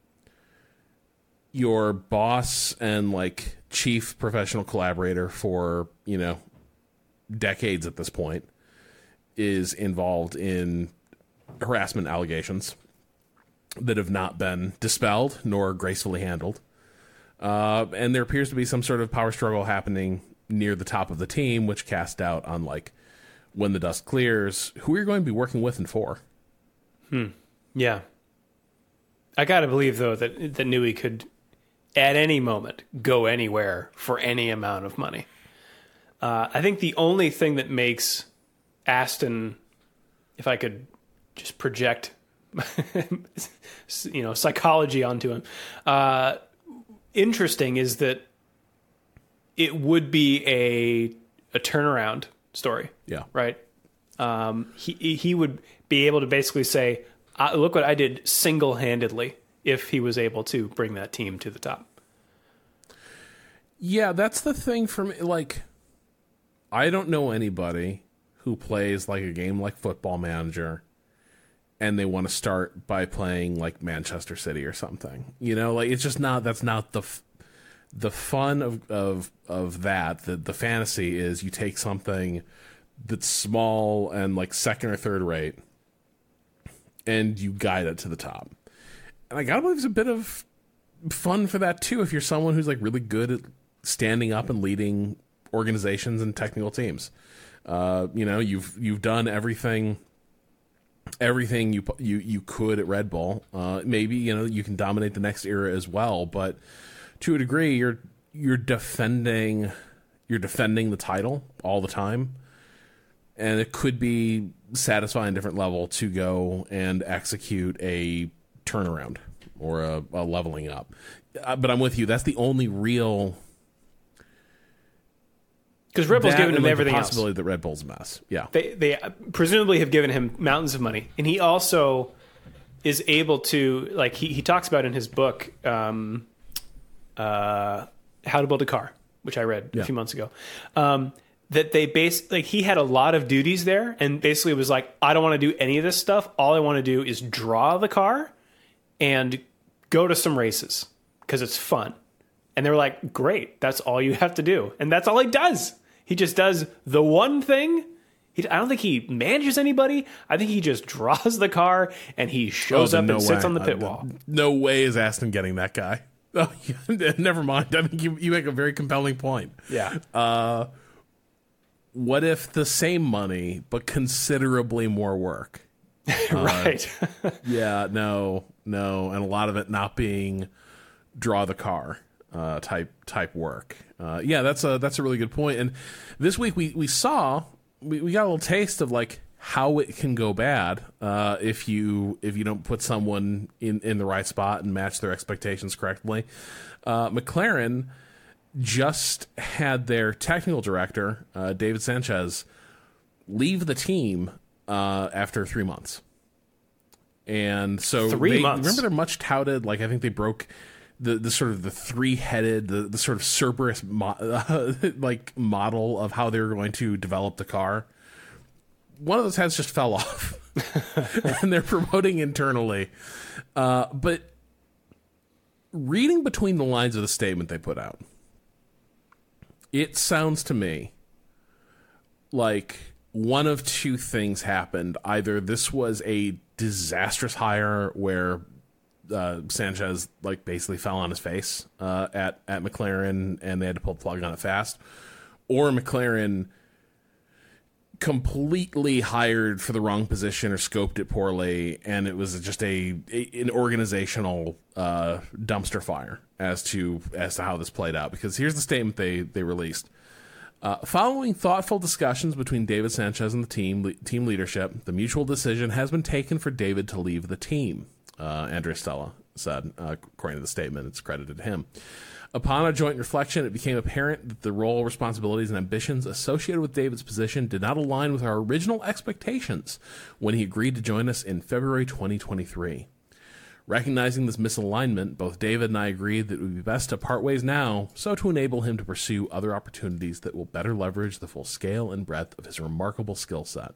Your boss and like chief professional collaborator for, you know, decades at this point is involved in harassment allegations that have not been dispelled nor gracefully handled. Uh, and there appears to be some sort of power struggle happening near the top of the team, which cast doubt on like when the dust clears, who are you going to be working with and for? Hmm. Yeah. I got to believe, though, that, that Newey could, at any moment, go anywhere for any amount of money. Uh, I think the only thing that makes Aston, if I could just project, you know, psychology onto him, uh, interesting is that it would be a a turnaround story. Yeah. Right? Um, he he would be able to basically say, uh, look what I did single-handedly, if he was able to bring that team to the top. Yeah, that's the thing for me. Like, I don't know anybody who plays like a game like Football Manager and they want to start by playing like Manchester City or something. You know, like it's just not, that's not the f- the fun of of of that. The the fantasy is you take something that's small and like second or third rate and you guide it to the top. And I gotta believe there's a bit of fun for that too if you're someone who's like really good at standing up and leading organizations and technical teams. Uh, you know, you've you've done everything everything you you you could at Red Bull. Uh, maybe, you know, you can dominate the next era as well, but to a degree you're you're defending you're defending the title all the time. And it could be satisfying a different level to go and execute a turnaround or a, a leveling up. Uh, but I'm with you. That's the only real. Because Red Bull's given him like everything the else. possibility that Red Bull's a mess. Yeah. They they presumably have given him mountains of money, and he also is able to, like he, he talks about in his book, um, uh, How to Build a Car, which I read Yeah. a few months ago. Um, that they base like he had a lot of duties there, and basically was like, I don't want to do any of this stuff. All I want to do is draw the car and go to some races because it's fun. And they're like, great, that's all you have to do, and that's all he does. He just does the one thing. He, I don't think he manages anybody. I think he just draws the car and he shows Oh, up no and sits way. on the pit Uh, wall. No way is Aston getting that guy. Oh, yeah, never mind. I think you, you make a very compelling point. Yeah. Uh, what if the same money, but considerably more work? Right. Yeah, no, no, and a lot of it not being draw the car uh, type type work. Uh, yeah, that's a that's a really good point. And this week we we saw we, we got a little taste of like how it can go bad uh, if you if you don't put someone in in the right spot and match their expectations correctly. Uh, McLaren just had their technical director, uh, David Sanchez, leave the team uh, after three months. And so Three they, months. remember they're much touted, like I think they broke the, the sort of the three-headed, the, the sort of Cerberus mo- uh, like model of how they were going to develop the car. One of those heads just fell off. And they're promoting internally. Uh, but reading between the lines of the statement they put out, it sounds to me like one of two things happened. Either this was a disastrous hire where uh, Sanchez like basically fell on his face uh, at at McLaren and they had to pull the plug on it fast, or McLaren completely hired for the wrong position or scoped it poorly, and it was just a, a an organizational uh, dumpster fire as to as to how this played out. Because here's the statement they they released. Uh, following thoughtful discussions between David Sanchez and the team le- team leadership, the mutual decision has been taken for David to leave the team, uh, Andrea Stella said, uh, according to the statement. It's credited to him. Upon a joint reflection, it became apparent that the role, responsibilities, and ambitions associated with David's position did not align with our original expectations when he agreed to join us in February twenty twenty-three. Recognizing this misalignment, both David and I agreed that it would be best to part ways now, so to enable him to pursue other opportunities that will better leverage the full scale and breadth of his remarkable skill set.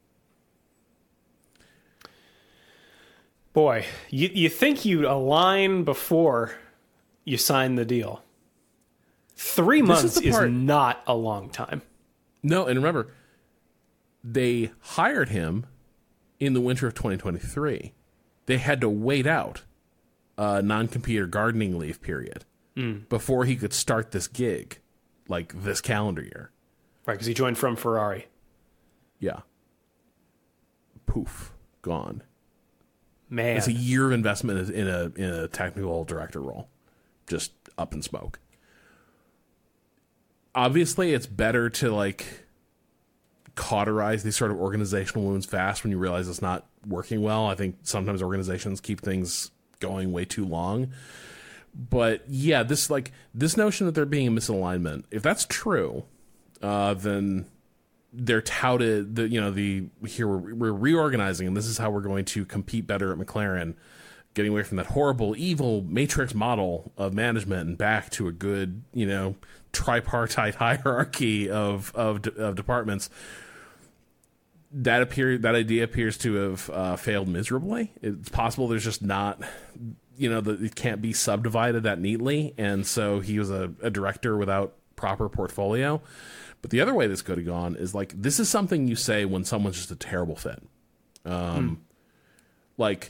Boy, you you think you'd align before you sign the deal. Three This months is the is part- not a long time. No, and remember, they hired him in the winter of twenty twenty-three. They had to wait out a non-compete or gardening leave period mm. before he could start this gig, like this calendar year. Right, because he joined from Ferrari. Yeah. Poof. Gone. Man. It's a year of investment in a in a technical director role. Just up in smoke. Obviously, it's better to like cauterize these sort of organizational wounds fast when you realize it's not working well. I think sometimes organizations keep things going way too long. But yeah, this like this notion that there being a misalignment, if that's true, uh, then they're touted that, you know, the here we're, we're reorganizing and this is how we're going to compete better at McLaren, getting away from that horrible, evil matrix model of management and back to a good, you know, tripartite hierarchy of of, of departments. That appear that idea appears to have uh, failed miserably. It's possible there's just not, you know, that it can't be subdivided that neatly, and so he was a, a director without proper portfolio. But the other way this could have gone is like, this is something you say when someone's just a terrible fit. Um, mm. Like,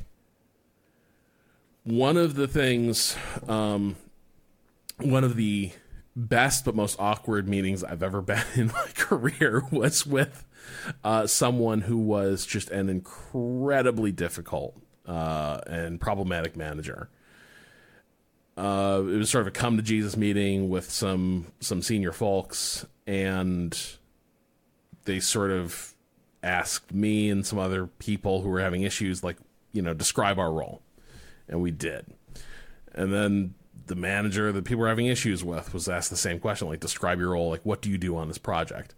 one of the things, um, one of the best but most awkward meetings I've ever been in my career was with uh, someone who was just an incredibly difficult uh, and problematic manager. Uh, it was sort of a come to Jesus meeting with some some senior folks, and they sort of asked me and some other people who were having issues, like, you know, describe our role, and we did. And then the manager that people were having issues with was asked the same question, like, describe your role, like, what do you do on this project?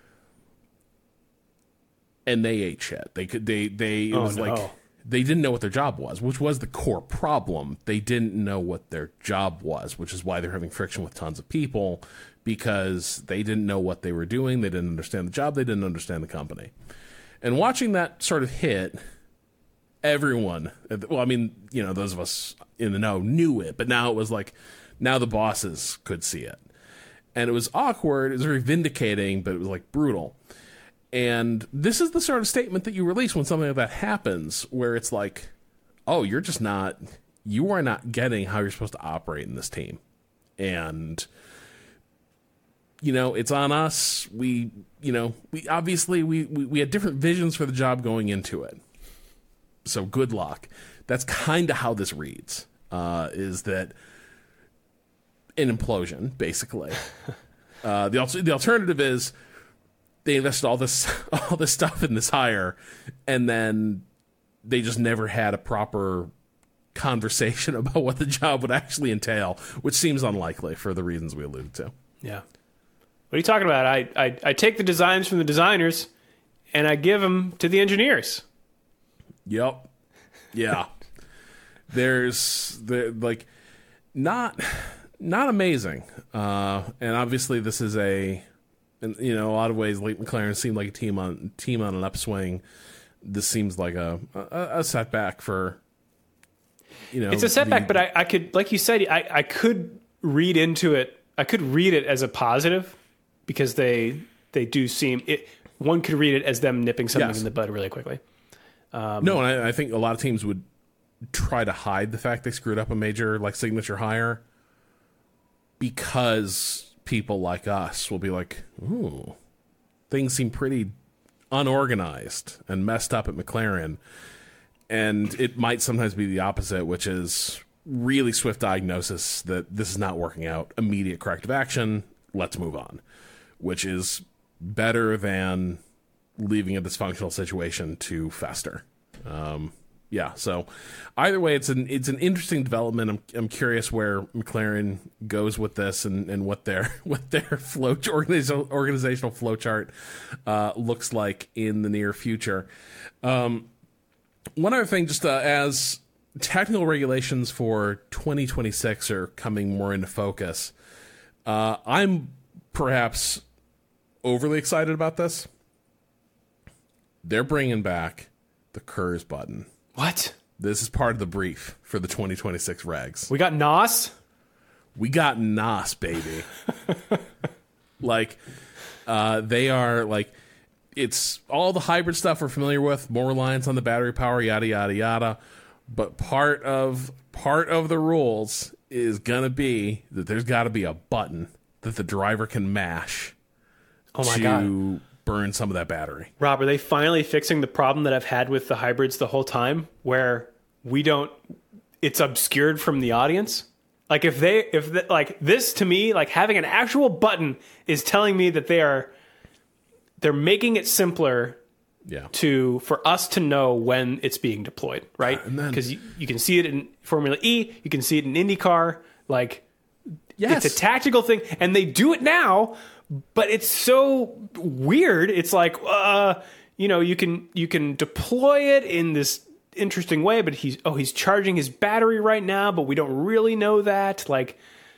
And they ate shit. They could they they it oh, was no. like. They didn't know what their job was, which was the core problem. They didn't know what their job was, which is why they're having friction with tons of people, because they didn't know what they were doing. They didn't understand the job. They didn't understand the company. And watching that sort of hit, everyone, well, I mean, you know, those of us in the know knew it, but now it was like, now the bosses could see it. And it was awkward. It was very vindicating, but it was like brutal. And this is the sort of statement that you release when something like that happens, where it's like, oh, you're just not, you are not getting how you're supposed to operate in this team. And, you know, it's on us. We, you know, we obviously, we, we, we had different visions for the job going into it. So good luck. That's kind of how this reads, uh, is that an implosion, basically. uh, the, the alternative is, they invested all this all this stuff in this hire, and then they just never had a proper conversation about what the job would actually entail, which seems unlikely for the reasons we alluded to. Yeah. What are you talking about? I, I, I take the designs from the designers, and I give them to the engineers. Yep. Yeah. There's, there, like, not, not amazing. Uh, and obviously this is a... And, you know, a lot of ways, late McLaren seemed like a team on team on an upswing. This seems like a a, a setback for, you know. It's a setback, the, but I, I could, like you said, I, I could read into it. I could read it as a positive, because they they do seem it. One could read it as them nipping something yes. in the bud really quickly. Um, no, and I, I think a lot of teams would try to hide the fact they screwed up a major like signature hire, because people like us will be like, ooh, things seem pretty unorganized and messed up at McLaren. And it might sometimes be the opposite, which is really swift diagnosis that this is not working out, immediate corrective action, let's move on, which is better than leaving a dysfunctional situation to fester. Um, yeah, so either way, it's an it's an interesting development. I'm I'm curious where McLaren goes with this, and, and what their what their flow organizational organizational flowchart uh, looks like in the near future. Um, one other thing, just uh, as technical regulations for twenty twenty-six are coming more into focus, uh, I'm perhaps overly excited about this. They're bringing back the C U R S button. What? This is part of the brief for the twenty twenty-six regs. We got N O S? We got N O S, baby. Like, uh, they are, like, it's all the hybrid stuff we're familiar with, more reliance on the battery power, yada, yada, yada. But part of part of the rules is going to be that there's got to be a button that the driver can mash oh my to God. burn some of that battery. Rob, are they finally fixing the problem that I've had with the hybrids the whole time, where we don't, it's obscured from the audience. Like if they, if the, like this to me, like having an actual button is telling me that they are, they're making it simpler Yeah. to for us to know when it's being deployed, right? then- Because you, you can see it in Formula E, you can see it in IndyCar. Like, Yes. it's a tactical thing, and they do it now, but it's so weird. It's like, uh, you know, you can you can deploy it in this interesting way, but he's oh he's charging his battery right now, but we don't really know that. Like,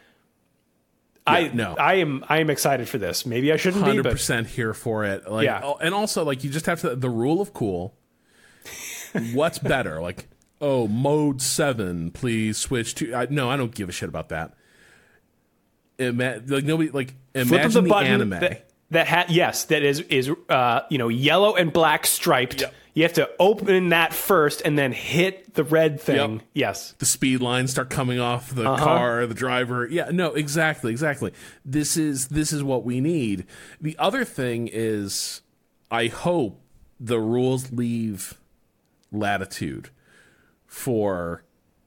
I no. I am I am excited for this. Maybe I shouldn't be, one hundred but percent here for it. Like, Yeah. oh, and also, like, you just have to, the rule of cool, what's better? Like, oh, mode seven, please switch to, I, no, I don't give a shit about that. Ima- like, nobody, like, flip imagine of the the, button anime. that, that ha- yes, that is is uh, you know, yellow and black striped. Yep. You have to open that first and then hit the red thing. Yep. Yes. The speed lines start coming off the Uh-huh. car, the driver. Yeah, no, exactly, exactly. This is this is what we need. The other thing is, I hope the rules leave latitude for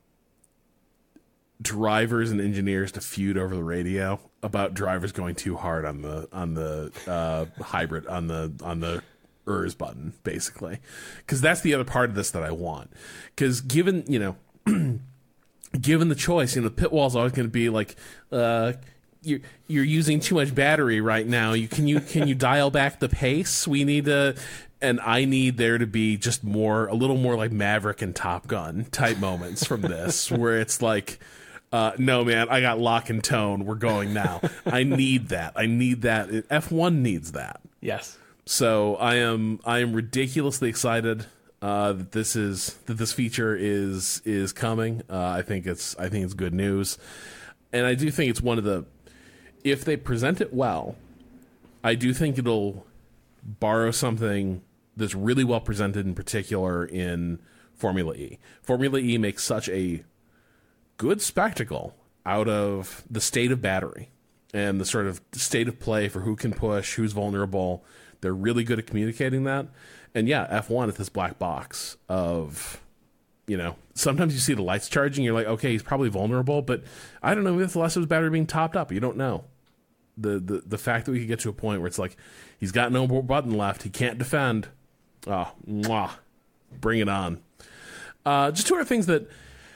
drivers and engineers to feud over the radio about drivers going too hard on the on the uh, hybrid on the on the E R S button, basically, because that's the other part of this that I want. Because given you know, given the choice, you know, the pit wall is always going to be like, uh, you're you're using too much battery right now. You can you can you dial back the pace? We need to. And I need there to be just more, a little more like Maverick and Top Gun type moments from this, where it's like, uh, no, man, I got lock and tone. We're going now. I need that. I need that. F one needs that. Yes. So I am, I am ridiculously excited uh, that this is that this feature is is coming. Uh, I think it's, I think it's good news, and I do think it's one of the, if they present it well, I do think it'll borrow something that's really well presented, in particular in Formula E. Formula E makes such a good spectacle out of the state of battery and the sort of state of play for who can push, who's vulnerable. They're really good at communicating that. And yeah, F one is this black box of, you know, sometimes you see the lights charging, you're like, okay, he's probably vulnerable, but I don't know if the rest of his battery being topped up. You don't know. The, the, the fact that we could get to a point where it's like, he's got no more button left, he can't defend. Oh, mwah. Bring it on. Uh, just two other things that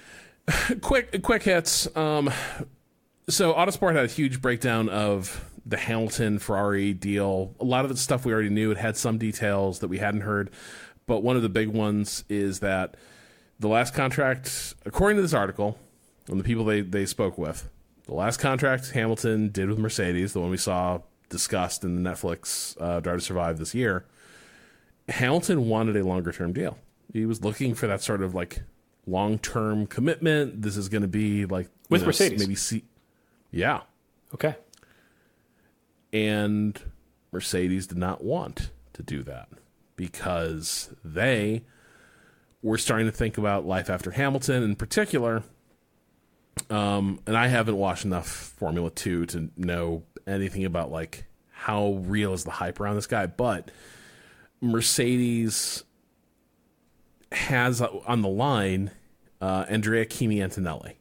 quick quick hits. Um, so Autosport had a huge breakdown of the Hamilton Ferrari deal. A lot of the stuff we already knew. It had some details that we hadn't heard, but one of the big ones is that the last contract, according to this article and the people they, they spoke with, the last contract Hamilton did with Mercedes, the one we saw discussed in the Netflix uh, Drive to Survive this year, Hamilton wanted a longer term deal. He was looking for that sort of like long term commitment. This is going to be like with know, Mercedes, maybe see, yeah, okay. And Mercedes did not want to do that because they were starting to think about life after Hamilton in particular. Um, and I haven't watched enough Formula two to know anything about like how real is the hype around this guy, but Mercedes has on the line uh, Andrea Kimi Antonelli,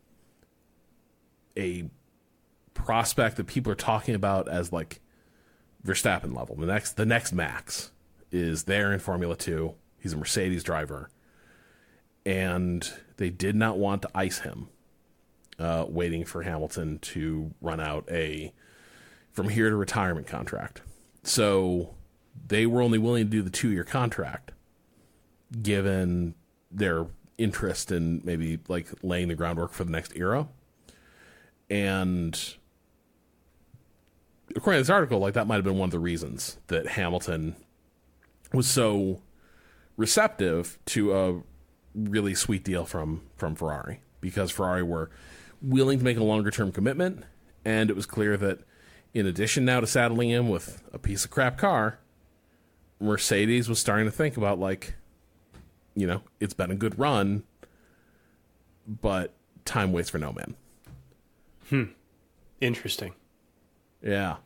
a prospect that people are talking about as like Verstappen level. The next, the next Max is there in Formula two. He's a Mercedes driver, and they did not want to ice him, uh, waiting for Hamilton to run out a from here to retirement contract. So they were only willing to do the two-year contract, given their interest in maybe like laying the groundwork for the next era. And according to this article, like that might have been one of the reasons that Hamilton was so receptive to a really sweet deal from, from Ferrari, because Ferrari were willing to make a longer term commitment. And it was clear that in addition now to saddling him with a piece of crap car, Mercedes was starting to think about like, you know, it's been a good run, but time waits for no man. Hmm. Interesting. Yeah.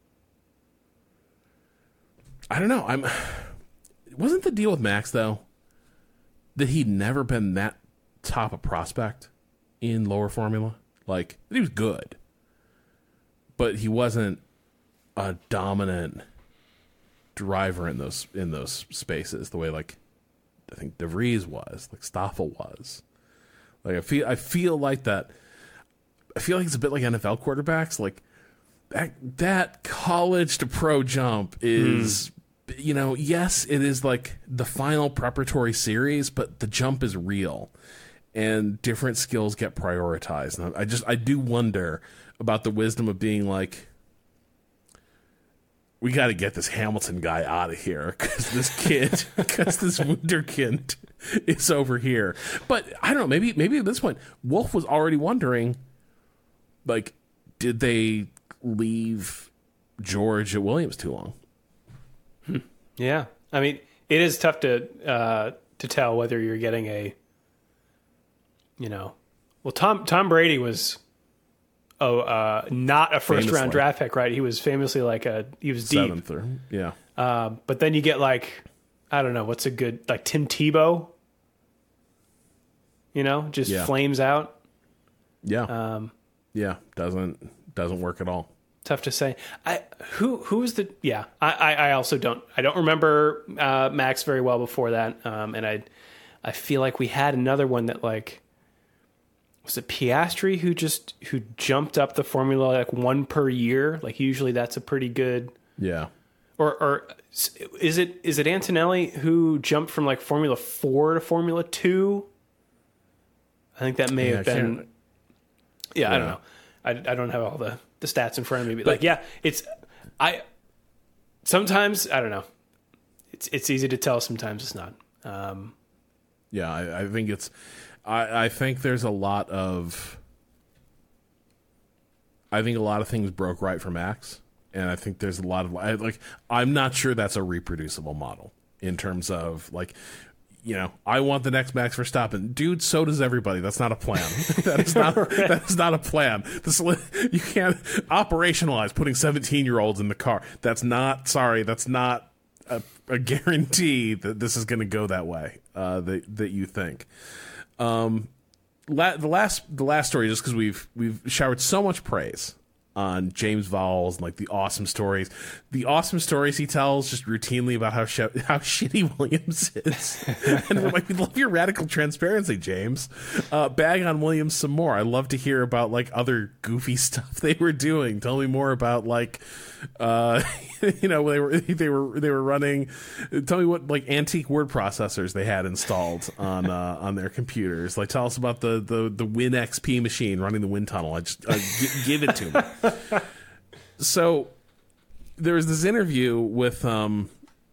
I don't know. I'm. Wasn't the deal with Max though that he'd never been that top of prospect in lower formula. Like, he was good, but he wasn't a dominant driver in those in those spaces the way, like, I think De Vries was, like Stoffel was. Like, I feel I feel like that. I feel like it's a bit like N F L quarterbacks. Like, that that college to pro jump is, mm. you know, yes, it is like the final preparatory series, but the jump is real, and different skills get prioritized. And I just I do wonder about the wisdom of being like, we got to get this Hamilton guy out of here because this kid, because this wunderkind is over here. But I don't know. Maybe maybe at this point, Wolff was already wondering, like, did they leave George at Williams too long? Hmm. Yeah, I mean, it is tough to uh, to tell whether you're getting a, you know, well, Tom Tom Brady was. Oh, uh, not a first famously. round draft pick, right? He was famously like a he was deep. Seventh or, yeah. Uh, but then you get like, I don't know, what's a good, like Tim Tebow, you know, just yeah. flames out. Yeah. Um, yeah. Doesn't, doesn't work at all. Tough to say. I, who, who was the, yeah, I, I, I also don't, I don't remember, uh, Max very well before that. Um, and I, I feel like we had another one that like, was it Piastri who just who jumped up the formula like one per year? Like usually that's a pretty good. Yeah. Or or is it is it Antonelli who jumped from like Formula Four to Formula Two? I think that may yeah, have been. Yeah, yeah, I don't know. I, I don't have all the, the stats in front of me, but, but like yeah, it's I. Sometimes I don't know. It's it's easy to tell. Sometimes it's not. Um, yeah, I, I think it's. I, I think there's a lot of I think a lot of things broke right for Max, and I think there's a lot of I, like I'm not sure that's a reproducible model in terms of like, you know, I want the next Max Verstappen, dude. So does everybody. That's not a plan. that is not that is not a plan. This you can't operationalize putting seventeen year olds in the car. That's not sorry. That's not a, a guarantee that this is going to go that way. Uh, that that you think. Um, la- the last the last story, just because we've we've showered so much praise on James Vowles and like the awesome stories, the awesome stories he tells just routinely about how sh- how shitty Williams is, and we're like, we love your radical transparency, James. Uh, bag on Williams some more. I love to hear about like other goofy stuff they were doing. Tell me more about like, uh, you know, they were they were they were running. Tell me what like antique word processors they had installed on uh, on their computers. Like, tell us about the the the WinXP machine running the wind tunnel. I just uh, g- give it to me. So there was this interview with um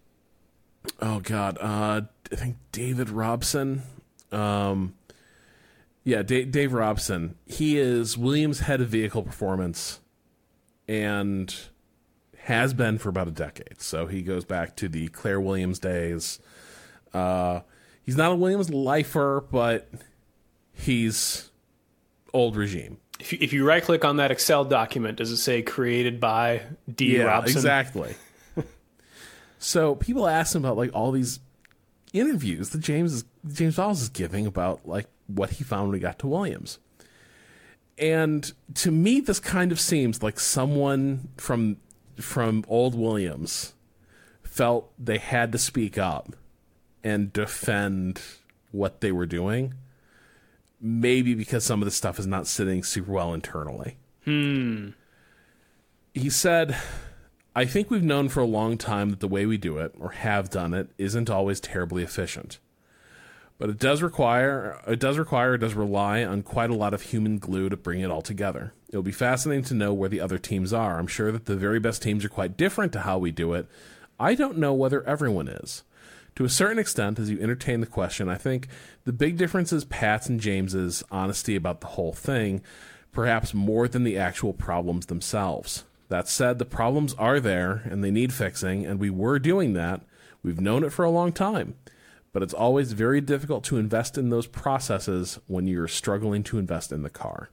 oh god uh I think David Robson um yeah D- Dave Robson. He is Williams head of vehicle performance and has been for about a decade, so he goes back to the Claire Williams days. Uh he's not a Williams lifer, but he's old regime. If you, if you right click on that Excel document, does it say created by D. Yeah, Robson? Exactly. So people ask him about like all these interviews that James is, James Vowles is giving about like what he found when he got to Williams. And to me, this kind of seems like someone from from old Williams felt they had to speak up and defend what they were doing. Maybe because some of the stuff is not sitting super well internally. Hmm. He said, I think we've known for a long time that the way we do it, or have done it, isn't always terribly efficient. But it does require, it does require, it does rely on quite a lot of human glue to bring it all together. It'll be fascinating to know where the other teams are. I'm sure that the very best teams are quite different to how we do it. I don't know whether everyone is. To a certain extent, as you entertain the question, I think the big difference is Pat's and James's honesty about the whole thing, perhaps more than the actual problems themselves. That said, the problems are there, and they need fixing, and we were doing that. We've known it for a long time. But it's always very difficult to invest in those processes when you're struggling to invest in the car.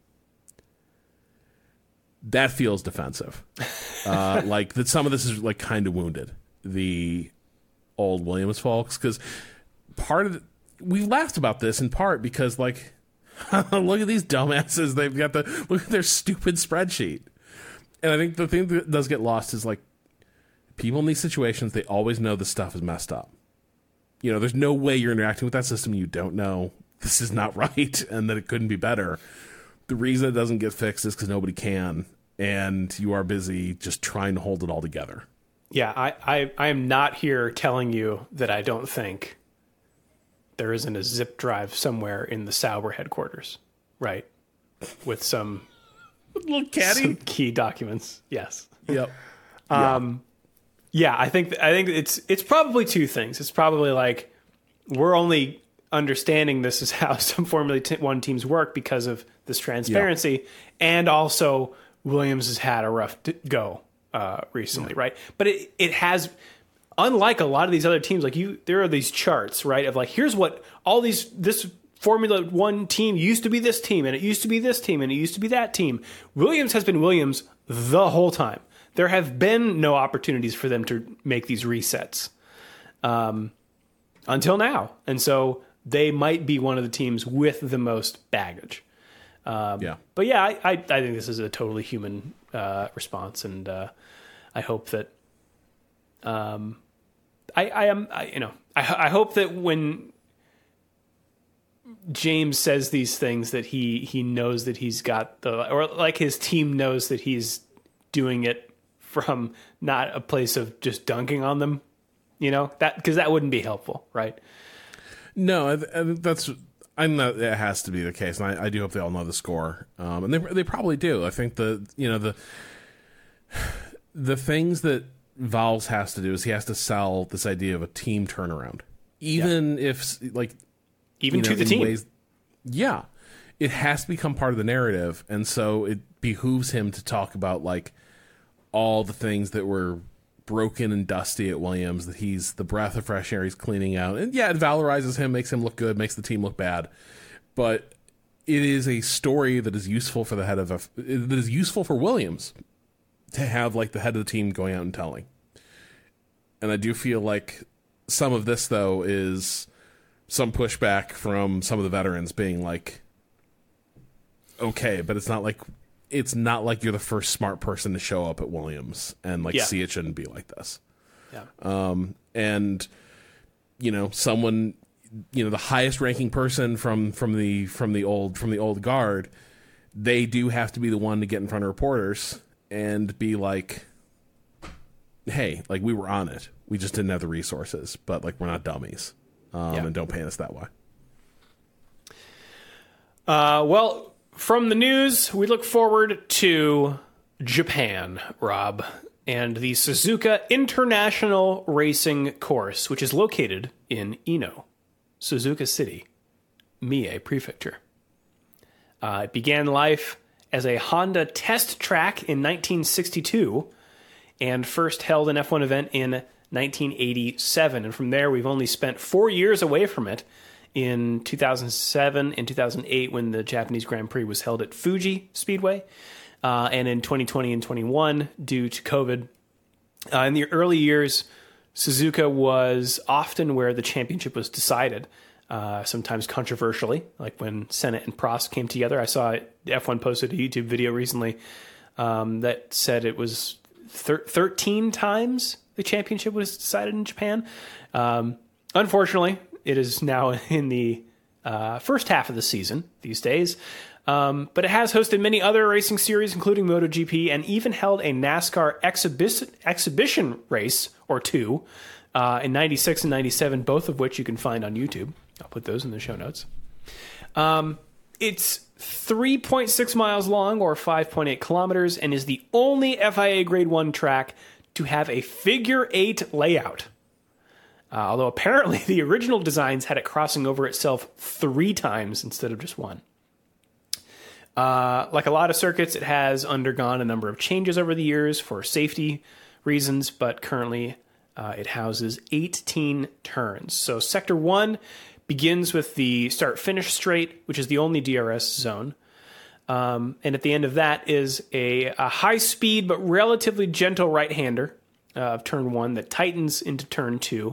That feels defensive. uh, like that some of this is like kind of wounded. The old Williams folks, because part of the, we've laughed about this in part because, like, look at these dumbasses. They've got the, look at their stupid spreadsheet. And I think the thing that does get lost is, like, people in these situations, they always know the stuff is messed up. You know, there's no way you're interacting with that system you don't know this is not right and that it couldn't be better. The reason it doesn't get fixed is because nobody can, and you are busy just trying to hold it all together. Yeah, I, I, I am not here telling you that I don't think there isn't a zip drive somewhere in the Sauber headquarters, right? With some, little caddy, some key documents. Yes. Yep. Um, yeah, I think I think it's it's probably two things. It's probably like we're only understanding this is how some Formula One teams work because of this transparency, yeah. and also Williams has had a rough go uh, recently, yeah. right? But it it has, unlike a lot of these other teams, like you, there are these charts, right, of like here's what all these this Formula One team used to be this team, and it used to be this team, and it used to be that team. Williams has been Williams the whole time. There have been no opportunities for them to make these resets um, until now. And so they might be one of the teams with the most baggage. Um, yeah. But yeah, I, I, I think this is a totally human uh, response. And uh, I hope that um, I, I am, I, you know, I, I hope that when James says these things that he, he knows that he's got the, or like his team knows that he's doing it from not a place of just dunking on them, you know, that because that wouldn't be helpful, right? No, I, I, that's I know it has to be the case, and I, I do hope they all know the score, um, and they they probably do. I think the you know the the things that Valves has to do is he has to sell this idea of a team turnaround, even yeah. if like even you know, to the team, ways, yeah, it has to become part of the narrative, and so it behooves him to talk about like all the things that were broken and dusty at Williams, that he's the breath of fresh air he's cleaning out. And yeah, it valorizes him, makes him look good, makes the team look bad. But it is a story that is useful for the head of a, that is useful for Williams to have like the head of the team going out and telling. And I do feel like some of this though is some pushback from some of the veterans being like, okay, but it's not like it's not like you're the first smart person to show up at Williams and like yeah. see it shouldn't be like this. Yeah. Um, and you know, someone, you know, the highest ranking person from, from the, from the old, from the old guard, they do have to be the one to get in front of reporters and be like, hey, like we were on it. We just didn't have the resources, but like, we're not dummies. Um, yeah. and don't paint us that way. Uh, well, from the news, we look forward to Japan, Rob, and the Suzuka International Racing Course, which is located in Ino, Suzuka City, Mie Prefecture. Uh, it began life as a Honda test track in nineteen sixty-two and first held an F one event in nineteen eighty-seven. And from there, we've only spent four years away from it. In two thousand seven and two thousand eight, when the Japanese Grand Prix was held at Fuji Speedway, uh, and in twenty twenty and twenty-one due to COVID. Uh, in the early years, Suzuka was often where the championship was decided, uh, sometimes controversially, like when Senna and Prost came together. I saw F one posted a YouTube video recently um, that said it was thir- thirteen times the championship was decided in Japan. Um, unfortunately, it is now in the uh, first half of the season these days. Um, but it has hosted many other racing series, including MotoGP, and even held a NASCAR exhibition exhibition race or two uh, in ninety-six and ninety-seven, both of which you can find on YouTube. I'll put those in the show notes. Um, it's three point six miles long, or five point eight kilometers, and is the only F I A Grade one track to have a figure eight layout. Uh, although apparently the original designs had it crossing over itself three times instead of just one. Uh, like a lot of circuits, it has undergone a number of changes over the years for safety reasons, but currently uh, it houses eighteen turns. So Sector one begins with the start-finish straight, which is the only D R S zone. Um, and at the end of that is a, a high-speed but relatively gentle right-hander uh, of turn one that tightens into turn two.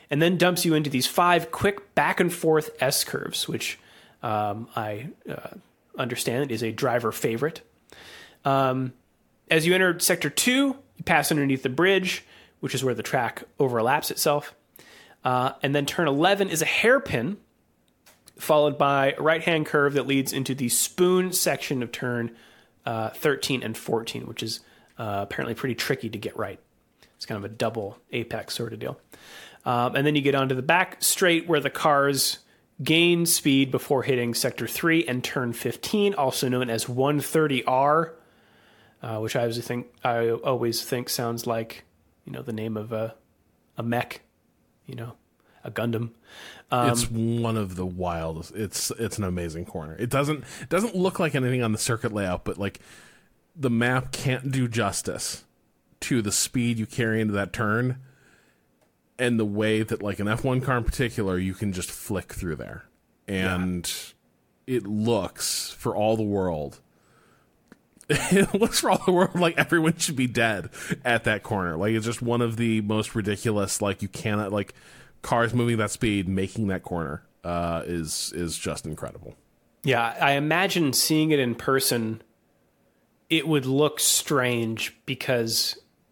and then dumps you into these five quick back and forth S curves, which um, I uh, understand is a driver favorite. Um, as you enter Sector two, you pass underneath the bridge, which is where the track overlaps itself. Uh, and then turn eleven is a hairpin, followed by a right-hand curve that leads into the spoon section of turn uh, thirteen and fourteen, which is uh, apparently pretty tricky to get right. It's kind of a double apex sort of deal. Um, and then you get onto the back straight where the cars gain speed before hitting Sector three and turn fifteen, also known as one thirty R, uh, which I always think I always think sounds like, you know, the name of a a mech, you know, a Gundam. Um, it's one of the wildest. It's it's an amazing corner. It doesn't it doesn't look like anything on the circuit layout, but like the map can't do justice to the speed you carry into that turn, and the way that, like, an F one car in particular, you can just flick through there. And yeah. it looks, for all the world, it looks for all the world like everyone should be dead at that corner. Like, it's just one of the most ridiculous, like, you cannot, like, cars moving that speed, making that corner, uh, is is just incredible. Yeah, I imagine seeing it in person, it would look strange because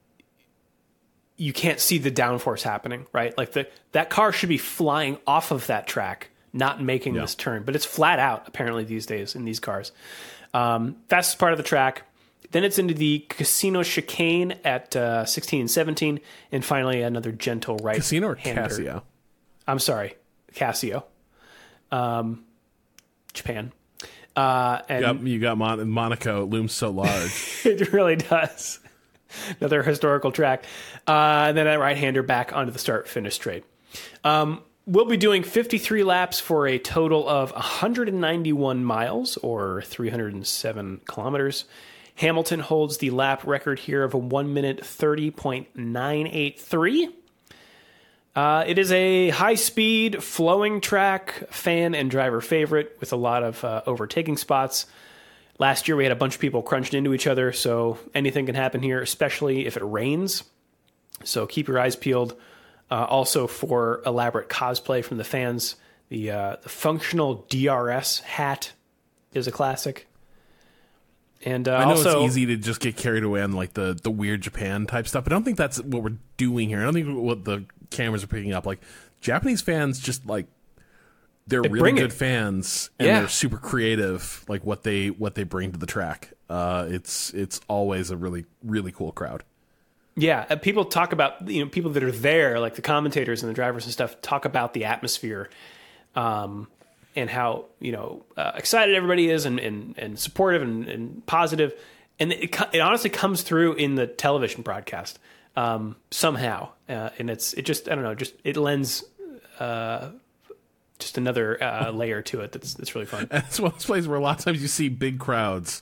you can't see the downforce happening, right? Like the that car should be flying off of that track, not making yeah. this turn. But it's flat out, apparently, these days in these cars. Um, fastest part of the track. Then it's into the Casino chicane at uh, sixteen and seventeen. And finally, another gentle right Casino or hander. Casio? I'm sorry, Casio. Um, Japan. Uh, and yep, you got Mon- Monaco. It looms so large. It really does. Another historical track. Uh, and then a right-hander back onto the start-finish straight. Um, we'll be doing fifty-three laps for a total of one hundred ninety-one miles, or three hundred seven kilometers. Hamilton holds the lap record here of a one minute thirty point nine eight three. Uh, it is a high-speed, flowing track, fan and driver favorite, with a lot of uh, overtaking spots. Last year, we had a bunch of people crunched into each other, so anything can happen here, especially if it rains. So keep your eyes peeled. Uh, also, for elaborate cosplay from the fans, the, uh, the functional D R S hat is a classic. And uh, I know also, it's easy to just get carried away on like the, the weird Japan type stuff, but I don't think that's what we're doing here. I don't think what the cameras are picking up. Like, Japanese fans just like, they're they really good it. fans, and yeah. they're super creative. Like what they what they bring to the track. Uh, it's it's always a really really cool crowd. Yeah, uh, people talk about, you know, people that are there, like the commentators and the drivers and stuff, talk about the atmosphere, um, and how, you know, uh, excited everybody is, and and, and supportive and, and positive, and it it honestly comes through in the television broadcast um, somehow, uh, and it's it just I don't know, just it lends. Uh, Just another uh, layer to it that's that's really fun. And it's one of those places where a lot of times you see big crowds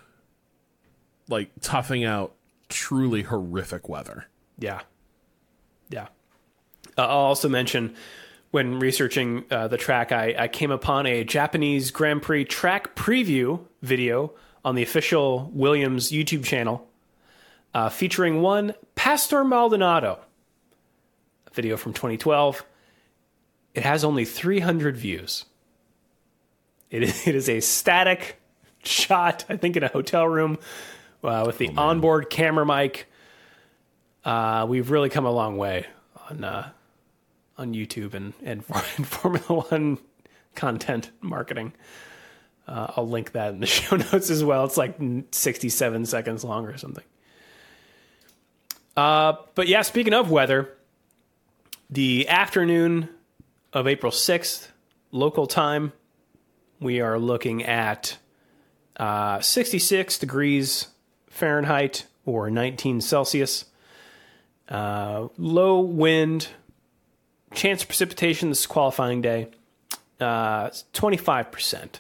like toughing out truly horrific weather. Yeah, yeah. Uh, I'll also mention, when researching uh, the track, I, I came upon a Japanese Grand Prix track preview video on the official Williams YouTube channel, uh, featuring one Pastor Maldonado, a video from twenty twelve. It has only three hundred views. It is, it is a static shot, I think, in a hotel room uh, with the oh, onboard camera mic. Uh, we've really come a long way on uh, on YouTube and, and, and Formula One content marketing. Uh, I'll link that in the show notes as well. It's like sixty-seven seconds long or something. Uh, but yeah, speaking of weather, the afternoon of April sixth, local time, we are looking at uh, sixty-six degrees Fahrenheit or nineteen Celsius. Uh, low wind, chance of precipitation this qualifying day, uh, twenty-five percent.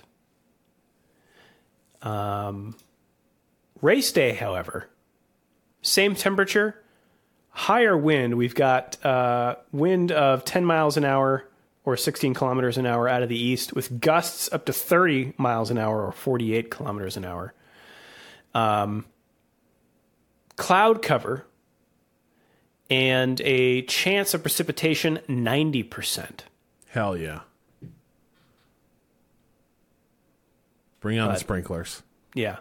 Um, race day, however, same temperature, higher wind. We've got uh, wind of ten miles an hour or sixteen kilometers an hour out of the east, with gusts up to thirty miles an hour or forty-eight kilometers an hour. Um, cloud cover and a chance of precipitation ninety percent. Hell yeah. Bring on But, the sprinklers. Yeah.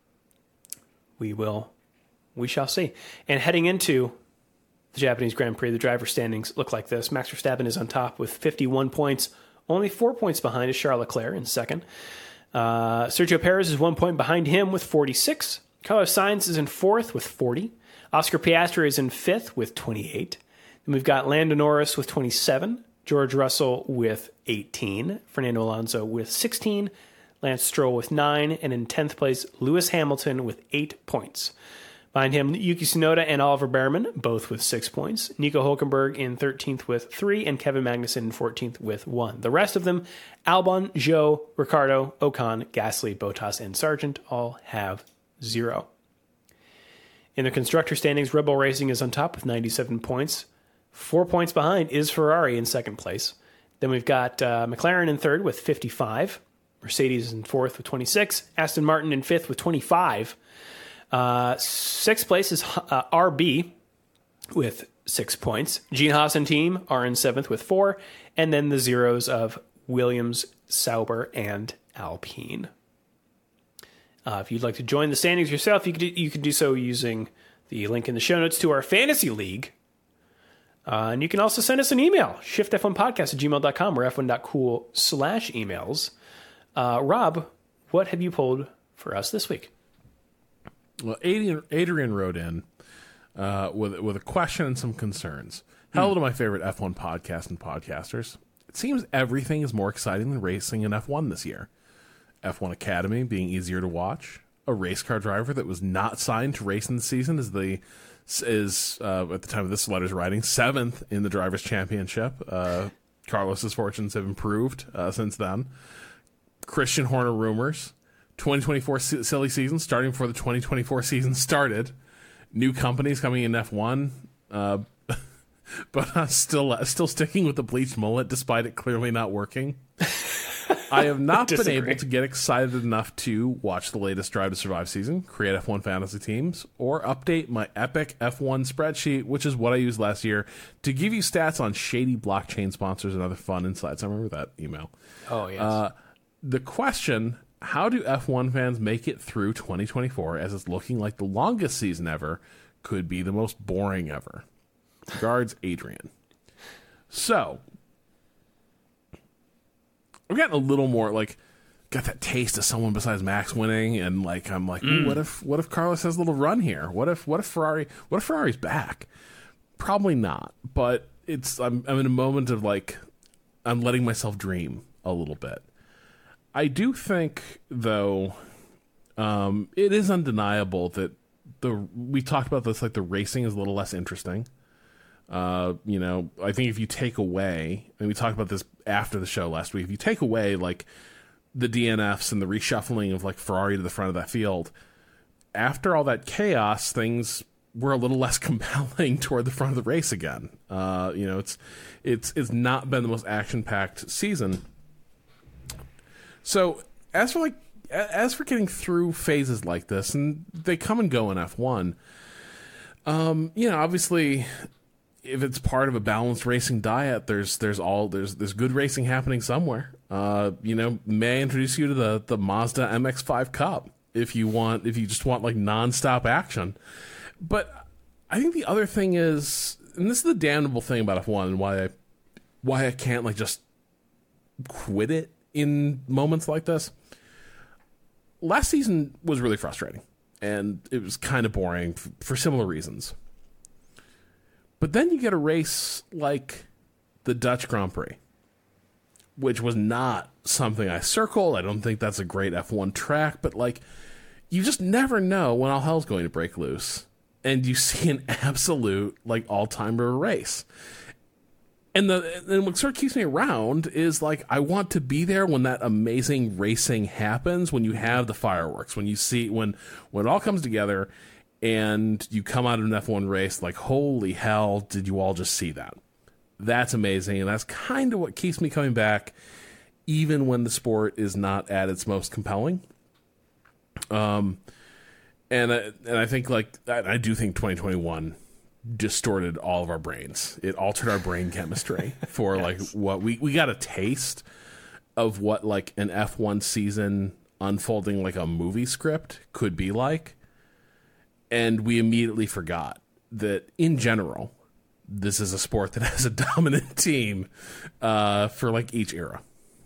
We will. We shall see. And heading into the Japanese Grand Prix, the driver standings look like this. Max Verstappen is on top with fifty-one points. Only four points behind is Charles Leclerc in second. Uh, Sergio Perez is one point behind him with forty-six. Carlos Sainz is in fourth with forty. Oscar Piastri is in fifth with twenty-eight. Then we've got Lando Norris with twenty-seven. George Russell with eighteen. Fernando Alonso with sixteen. Lance Stroll with nine. And in tenth place, Lewis Hamilton with eight points. Behind him, Yuki Tsunoda and Oliver Behrman, both with six points. Nico Hulkenberg in thirteenth with three, and Kevin Magnussen in fourteenth with one. The rest of them, Albon, Zhou, Ricciardo, Ocon, Gasly, Bottas, and Sargent, all have zero. In the constructor standings, Red Bull Racing is on top with ninety-seven points. Four points behind is Ferrari in second place. Then we've got uh, McLaren in third with fifty-five. Mercedes in fourth with twenty-six. Aston Martin in fifth with twenty-five. Uh, sixth place is uh, R B with six points. Gene Haas and team are in seventh with four. And then the zeros of Williams, Sauber, and Alpine. Uh, if you'd like to join the standings yourself, you can do, you can do so using the link in the show notes to our fantasy league. Uh, and you can also send us an email, shift f one podcast at gmail dot com or f one dot cool slash emails. Uh, Rob, what have you pulled for us this week? Well, Adrian, Adrian wrote in uh, with with a question and some concerns. Hello to my favorite F one podcast and podcasters. It seems everything is more exciting than racing in F one this year. F one Academy being easier to watch. A race car driver that was not signed to race in the season is the is uh, at the time of this letter's writing seventh in the Drivers' Championship. Uh, Carlos's fortunes have improved uh, since then. Christian Horner rumors. twenty twenty-four silly season starting before the twenty twenty-four season started. New companies coming in F one, uh, but uh, still uh, still sticking with the bleached mullet despite it clearly not working. I have not been able to get excited enough to watch the latest Drive to Survive season, create F one fantasy teams, or update my epic F one spreadsheet, which is what I used last year, to give you stats on shady blockchain sponsors and other fun insights. I remember that email. Oh, yes. Uh, the question... How do F one fans make it through twenty twenty-four as it's looking like the longest season ever could be the most boring ever? Regards, Adrian. So, I've gotten a little more, like, got that taste of someone besides Max winning, and, like, I'm like, mm. what if what if Carlos has a little run here? What if what if Ferrari, what if Ferrari's back? Probably not, but it's I'm I'm in a moment of, like, I'm letting myself dream a little bit. I do think, though, um, it is undeniable that the we talked about this, like the racing is a little less interesting. Uh, you know, I think if you take away, and we talked about this after the show last week, if you take away like the D N Fs and the reshuffling of like Ferrari to the front of that field, after all that chaos, things were a little less compelling toward the front of the race again. Uh, you know, it's it's it's not been the most action-packed season. So as for like as for getting through phases like this, and they come and go in F one, um, you know, obviously, if it's part of a balanced racing diet, there's there's all there's there's good racing happening somewhere. Uh, you know, may I introduce you to the the Mazda M X five Cup if you want if you just want like nonstop action. But I think the other thing is, and this is the damnable thing about F one, and why I why I can't like just quit it in moments like this. Last season was really frustrating, and it was kind of boring f- for similar reasons. But then you get a race like the Dutch Grand Prix, which was not something I circled. I don't think that's a great F one track, but like, you just never know when all hell's going to break loose, and you see an absolute like all-timer race. And the and what sort of keeps me around is like, I want to be there when that amazing racing happens, when you have the fireworks, when you see when when it all comes together and you come out of an F one race like, holy hell, did you all just see that? That's amazing, and that's kind of what keeps me coming back, even when the sport is not at its most compelling. Um, and I, and I think like I, I do think twenty twenty-one distorted all of our brains. It altered our brain chemistry for yes. like what we we got a taste of what like an F one season unfolding like a movie script could be like, and we immediately forgot that in general this is a sport that has a dominant team uh, for like each era.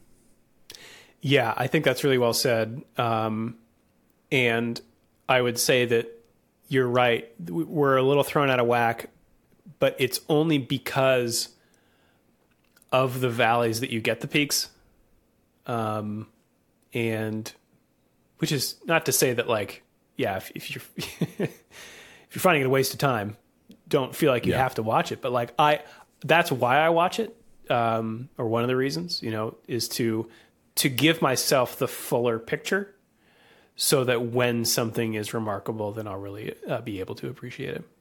Yeah, I think that's really well said. Um, and I would say that you're right. We're a little thrown out of whack, but it's only because of the valleys that you get the peaks. Um, and which is not to say that like, yeah, if, if you're, if you're finding it a waste of time, don't feel like you yeah. have to watch it. But like I, that's why I watch it. Um, or one of the reasons, you know, is to, to give myself the fuller picture so that when something is remarkable, then I'll really uh, be able to appreciate it.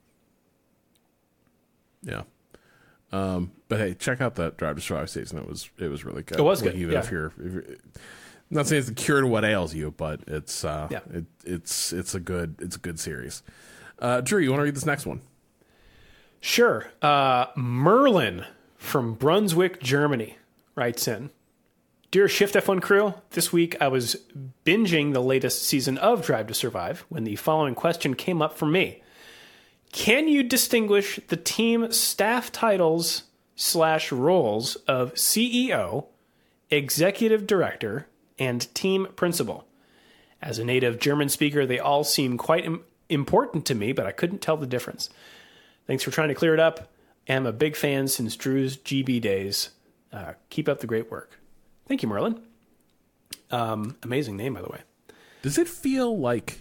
Yeah. Um, but hey, check out that Drive to Survive season. It was, it was really good. It was good. Like, even yeah. if you're, if you're, I'm not saying it's the cure to what ails you, but it's, uh, yeah. it, it's, it's a good, it's a good series. Uh, Drew, you want to read this next one? Sure. Uh, Merlin from Brunswick, Germany writes in, Dear Shift F one crew, this week I was binging the latest season of Drive to Survive when the following question came up for me. Can you distinguish the team staff titles slash roles of C E O, executive director, and team principal? As a native German speaker, they all seem quite im- important to me, but I couldn't tell the difference. Thanks for trying to clear it up. I'm a big fan since Drew's G B days. Uh, keep up the great work. Thank you, Merlin. Um, amazing name, by the way. Does it feel like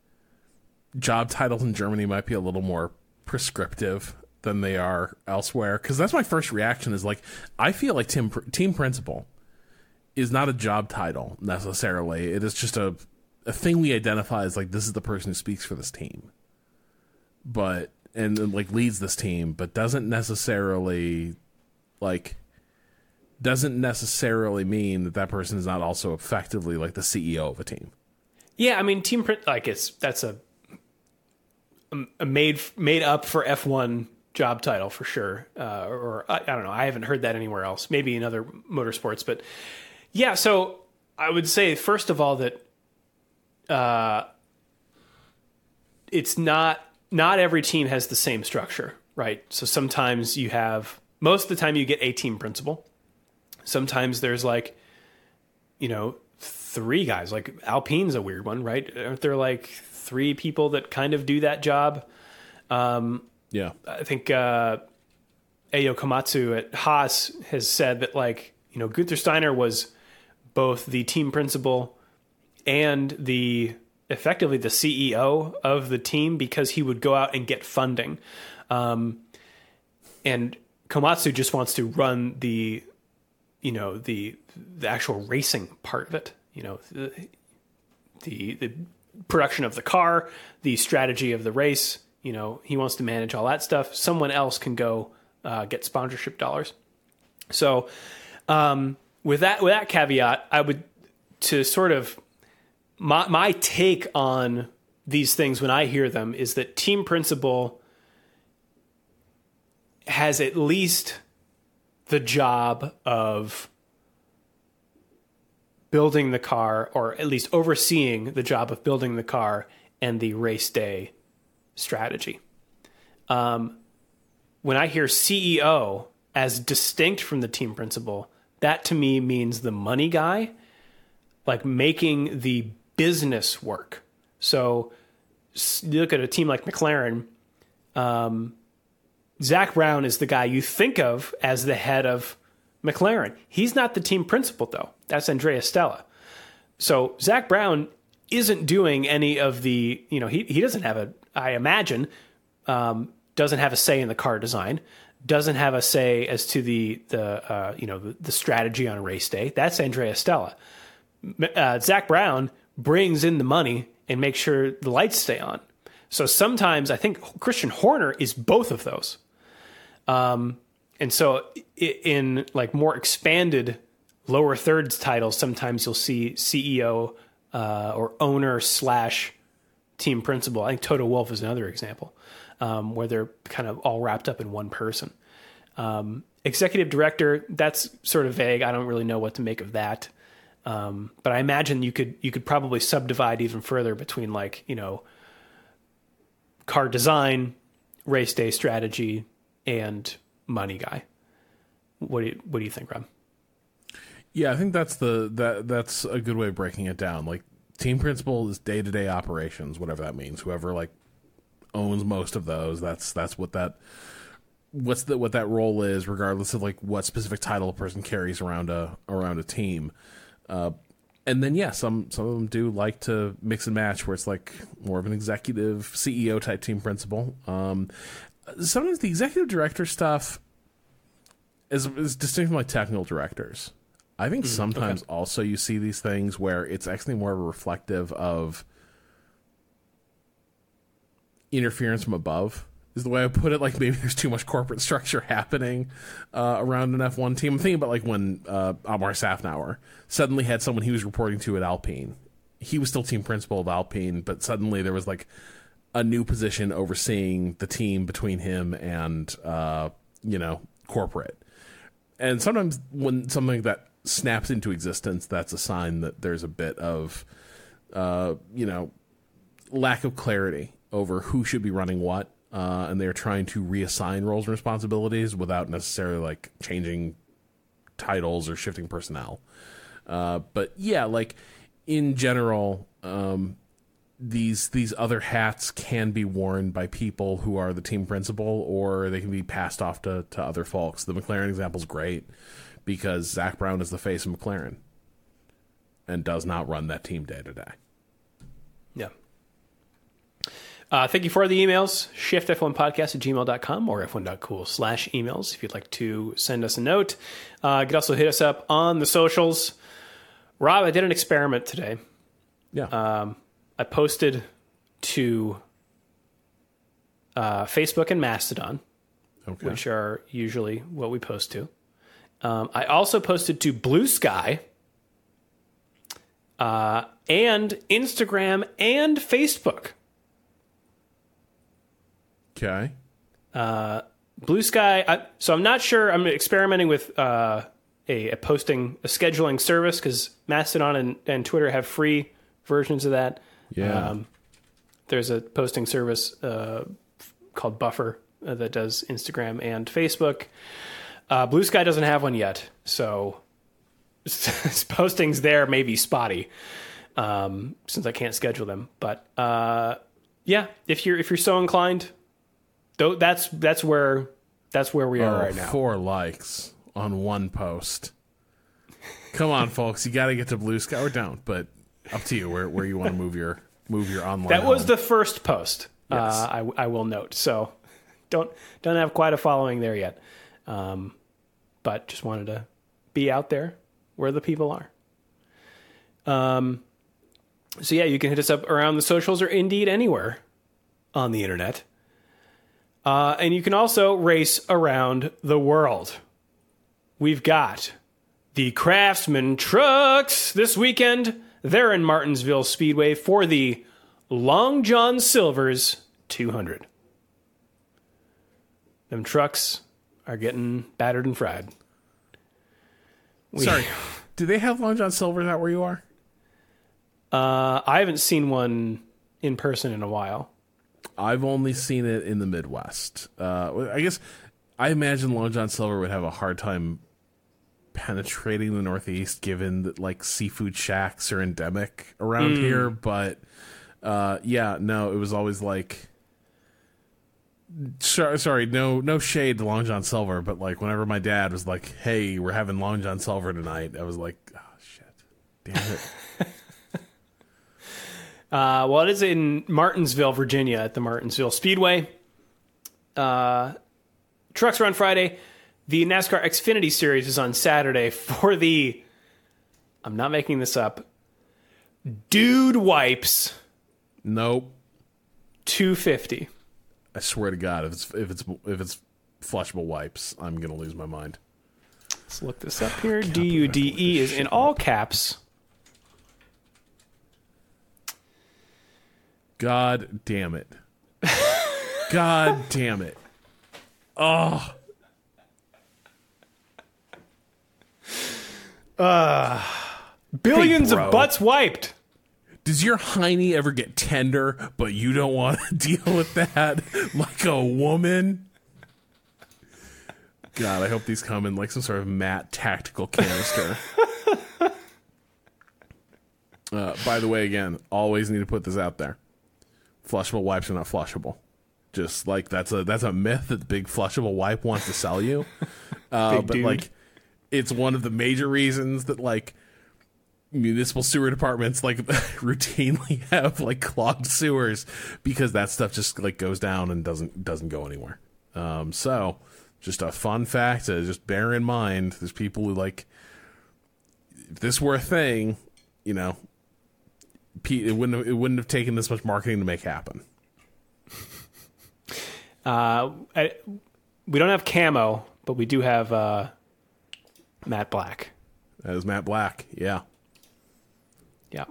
job titles in Germany might be a little more prescriptive than they are elsewhere? Because that's my first reaction is like, I feel like team, team principal is not a job title necessarily. It is just a, a thing we identify as like, this is the person who speaks for this team. But, and, and like leads this team, but doesn't necessarily like... doesn't necessarily mean that that person is not also effectively like the C E O of a team. Yeah, I mean, team like it's that's a, a made made up for F one job title for sure. Uh, or I, I don't know, I haven't heard that anywhere else. Maybe in other motorsports, but yeah. So I would say first of all that uh, it's not not every team has the same structure, right? So sometimes you have most of the time you get a team principal. Sometimes there's like, you know, three guys. Like Alpine's a weird one, right? Aren't there like three people that kind of do that job? Um, yeah. I think uh, Eyo Komatsu at Haas has said that like, you know, Gunther Steiner was both the team principal and the effectively the C E O of the team because he would go out and get funding. Um, and Komatsu just wants to run the... you know, the the actual racing part of it, you know, the, the the production of the car, the strategy of the race, you know, he wants to manage all that stuff. Someone else can go uh, get sponsorship dollars. So um, with that with that caveat, I would, to sort of, my, my take on these things when I hear them is that team principal has at least the job of building the car, or at least overseeing the job of building the car and the race day strategy. Um, when I hear C E O as distinct from the team principal, that to me means the money guy, like making the business work. So you look at a team like McLaren, um, Zach Brown is the guy you think of as the head of McLaren. He's not the team principal, though. That's Andrea Stella. So Zach Brown isn't doing any of the, you know, he, he doesn't have a, I imagine, um, doesn't have a say in the car design, doesn't have a say as to the, the uh, you know, the, the strategy on race day. That's Andrea Stella. Uh, Zach Brown brings in the money and makes sure the lights stay on. So sometimes I think Christian Horner is both of those. Um, and so in like more expanded lower thirds titles, sometimes you'll see C E O uh, or owner slash team principal. I think Toto Wolff is another example. um, where they're kind of all wrapped up in one person. Um, executive director, that's sort of vague. I don't really know what to make of that. Um, but I imagine you could you could probably subdivide even further between, like, you know, car design, race day strategy, and money guy. What do you what do you think, Rob? Yeah, I think that's the that that's a good way of breaking it down. Like, team principal is day to day operations, whatever that means. Whoever like owns most of those, that's that's what that what's the what that role is, regardless of like what specific title a person carries around a around a team. Uh, and then yeah, some some of them do like to mix and match, where it's like more of an executive C E O type team principal. Um, sometimes the executive director stuff is, is distinct from like technical directors. I think mm, sometimes okay. also you see these things where it's actually more of a reflective of interference from above, is the way I put it. Like, maybe there's too much corporate structure happening uh, around an F one team. I'm thinking about like when uh, Amar Safnauer suddenly had someone he was reporting to at Alpine. He was still team principal of Alpine, but suddenly there was like a new position overseeing the team between him and, uh, you know, corporate. And sometimes when something like that snaps into existence, that's a sign that there's a bit of, uh, you know, lack of clarity over who should be running what. Uh, and they're trying to reassign roles and responsibilities without necessarily like changing titles or shifting personnel. Uh, but yeah, like in general, um, these these other hats can be worn by people who are the team principal, or they can be passed off to, to other folks. The McLaren example is great because Zach Brown is the face of McLaren and does not run that team day to day. Yeah. Uh, thank you for the emails, shift f one podcast at gmail dot com or f one dot cool slash emails if you'd like to send us a note. Uh, you can also hit us up on the socials. Rob, I did an experiment today. Yeah. Um, I posted to uh, Facebook and Mastodon, okay. which are usually what we post to. Um, I also posted to Blue Sky uh, and Instagram and Facebook. Okay. Uh, Blue Sky. I, so I'm not sure. I'm experimenting with uh, a, a posting, a scheduling service, because Mastodon and, and Twitter have free versions of that. Yeah. Um, there's a posting service uh, called Buffer uh, that does Instagram and Facebook. Uh, Blue Sky doesn't have one yet, so postings there may be spotty um, since I can't schedule them. But uh, yeah, if you're if you're so inclined. Though that's that's where that's where we are oh, right now. Four likes on one post. Come on, folks, you got to get to Blue Sky, or don't. But up to you where where you want to move your move your online. That was home. the first post. Yes. Uh, I I will note. So don't don't have quite a following there yet, um, but just wanted to be out there where the people are. Um. So yeah, you can hit us up around the socials or indeed anywhere on the internet. Uh, and you can also race around the world. We've got the Craftsman trucks this weekend. They're in Martinsville Speedway for the Long John Silver's two hundred. Them trucks are getting battered and fried. We, Sorry, do they have Long John Silver's out where you are? Uh, I haven't seen one in person in a while. I've only seen it in the Midwest. Uh, I guess I imagine Long John Silver would have a hard time penetrating the Northeast, given that like seafood shacks are endemic around mm. here. But uh, yeah, no, it was always like, sorry, sorry, no, no shade to Long John Silver, but like whenever my dad was like, "Hey, we're having Long John Silver tonight," I was like, "Oh shit, damn it." Uh, well, it is in Martinsville, Virginia, at the Martinsville Speedway. Uh, trucks are on Friday. The NASCAR Xfinity Series is on Saturday for the, I'm not making this up, Dude Wipes. Nope. two fifty. I swear to God, if it's if it's if it's flushable wipes, I'm gonna lose my mind. Let's look this up here. D U D E is in all caps. God damn it. God damn it. Oh. Uh, billions hey, of butts wiped. Does your hiney ever get tender, but you don't want to deal with that like a woman? God, I hope these come in like some sort of matte tactical canister. uh, by the way, again, always need to put this out there. Flushable wipes are not flushable. Just like that's a that's a myth that the big flushable wipe wants to sell you. Uh, but dude. like, it's one of the major reasons that like municipal sewer departments like routinely have like clogged sewers, because that stuff just like goes down and doesn't doesn't go anywhere. Um, so just a fun fact to just bear in mind. There's people who like, if this were a thing, you know, it wouldn't have, it wouldn't have taken this much marketing to make happen. Uh, I, we don't have camo, but we do have uh, matte black. That is matte black. Yeah. Yeah.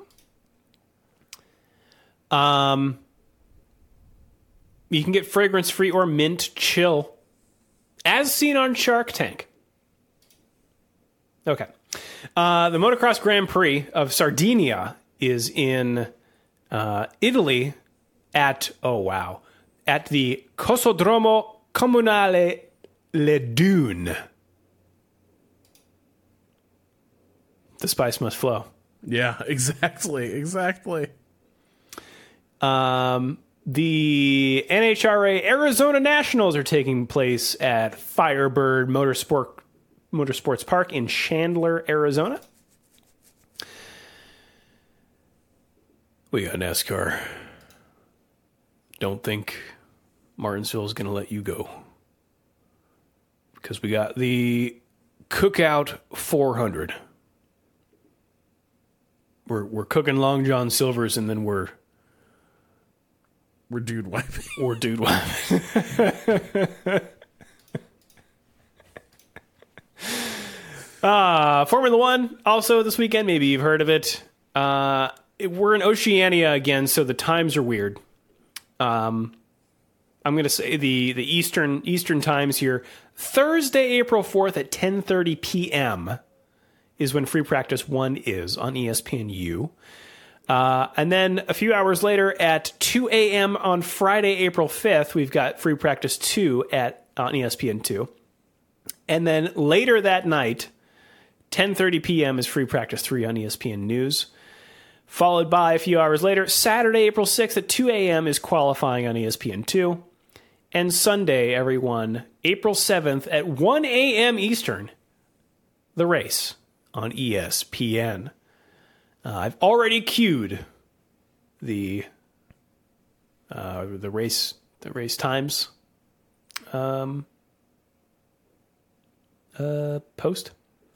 Um, you can get fragrance-free or mint chill, as seen on Shark Tank. Okay. Uh, the Motocross Grand Prix of Sardinia is in uh, Italy at, oh wow, at the Cosodromo Comunale Le Dune. The spice must flow. Yeah, exactly, exactly. Um, the N H R A Arizona Nationals are taking place at Firebird Motorsport Motorsports Park in Chandler, Arizona. We got NASCAR. Don't think Martinsville is going to let you go, because we got the Cookout four hundred. We're we're cooking Long John Silvers, and then we're we're dude wiping. We're dude wiping. uh, Formula One also this weekend. Maybe you've heard of it. Uh, it we're in Oceania again, so the times are weird. Um, I'm going to say the the Eastern Eastern times here. Thursday, April fourth at ten thirty p.m. is when Free Practice one is on E S P N U. Uh, and then a few hours later at two a.m. on Friday, April fifth, we've got Free Practice two at on E S P N two. And then later that night, ten thirty p.m. is Free Practice three on E S P N News. Followed by a few hours later, Saturday, April sixth at two a.m. is qualifying on E S P N two. And Sunday, everyone, April seventh at one a.m. Eastern, the race on E S P N. Uh, I've already queued the uh, the race the race times um, uh, post.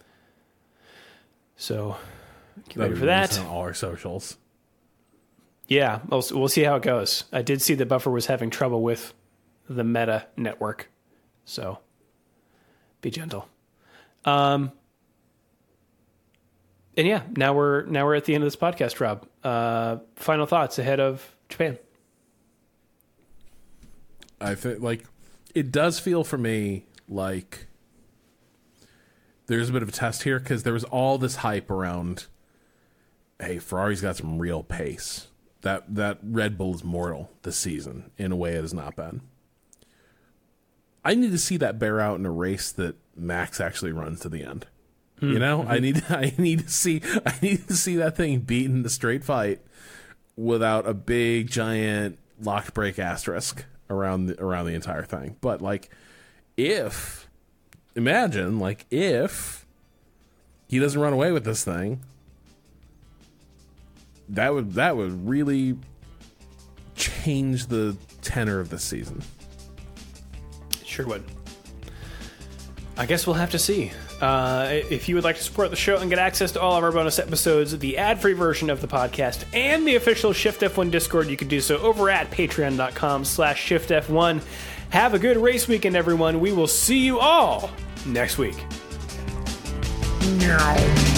So get ready for that. On all our socials. Yeah, we'll, we'll see how it goes. I did see that Buffer was having trouble with the Meta network, so be gentle. Um, and yeah, now we're now we're at the end of this podcast, Rob. Uh, final thoughts ahead of Japan. I think like it does feel for me like there's a bit of a test here, because there was all this hype around, hey, Ferrari's got some real pace. That that Red Bull is mortal this season in a way it has not been. I need to see that bear out in a race that Max actually runs to the end. Mm-hmm. You know, I need I need to see I need to see that thing beaten in the straight fight without a big giant locked brake asterisk around the, around the entire thing. But like, if imagine like if he doesn't run away with this thing, that would that would really change the tenor of the season. Sure would. I guess we'll have to see. Uh, if you would like to support the show and get access to all of our bonus episodes, the ad-free version of the podcast, and the official Shift F one Discord, you can do so over at patreon.com slash Shift F1. Have a good race weekend, everyone. We will see you all next week. Meow.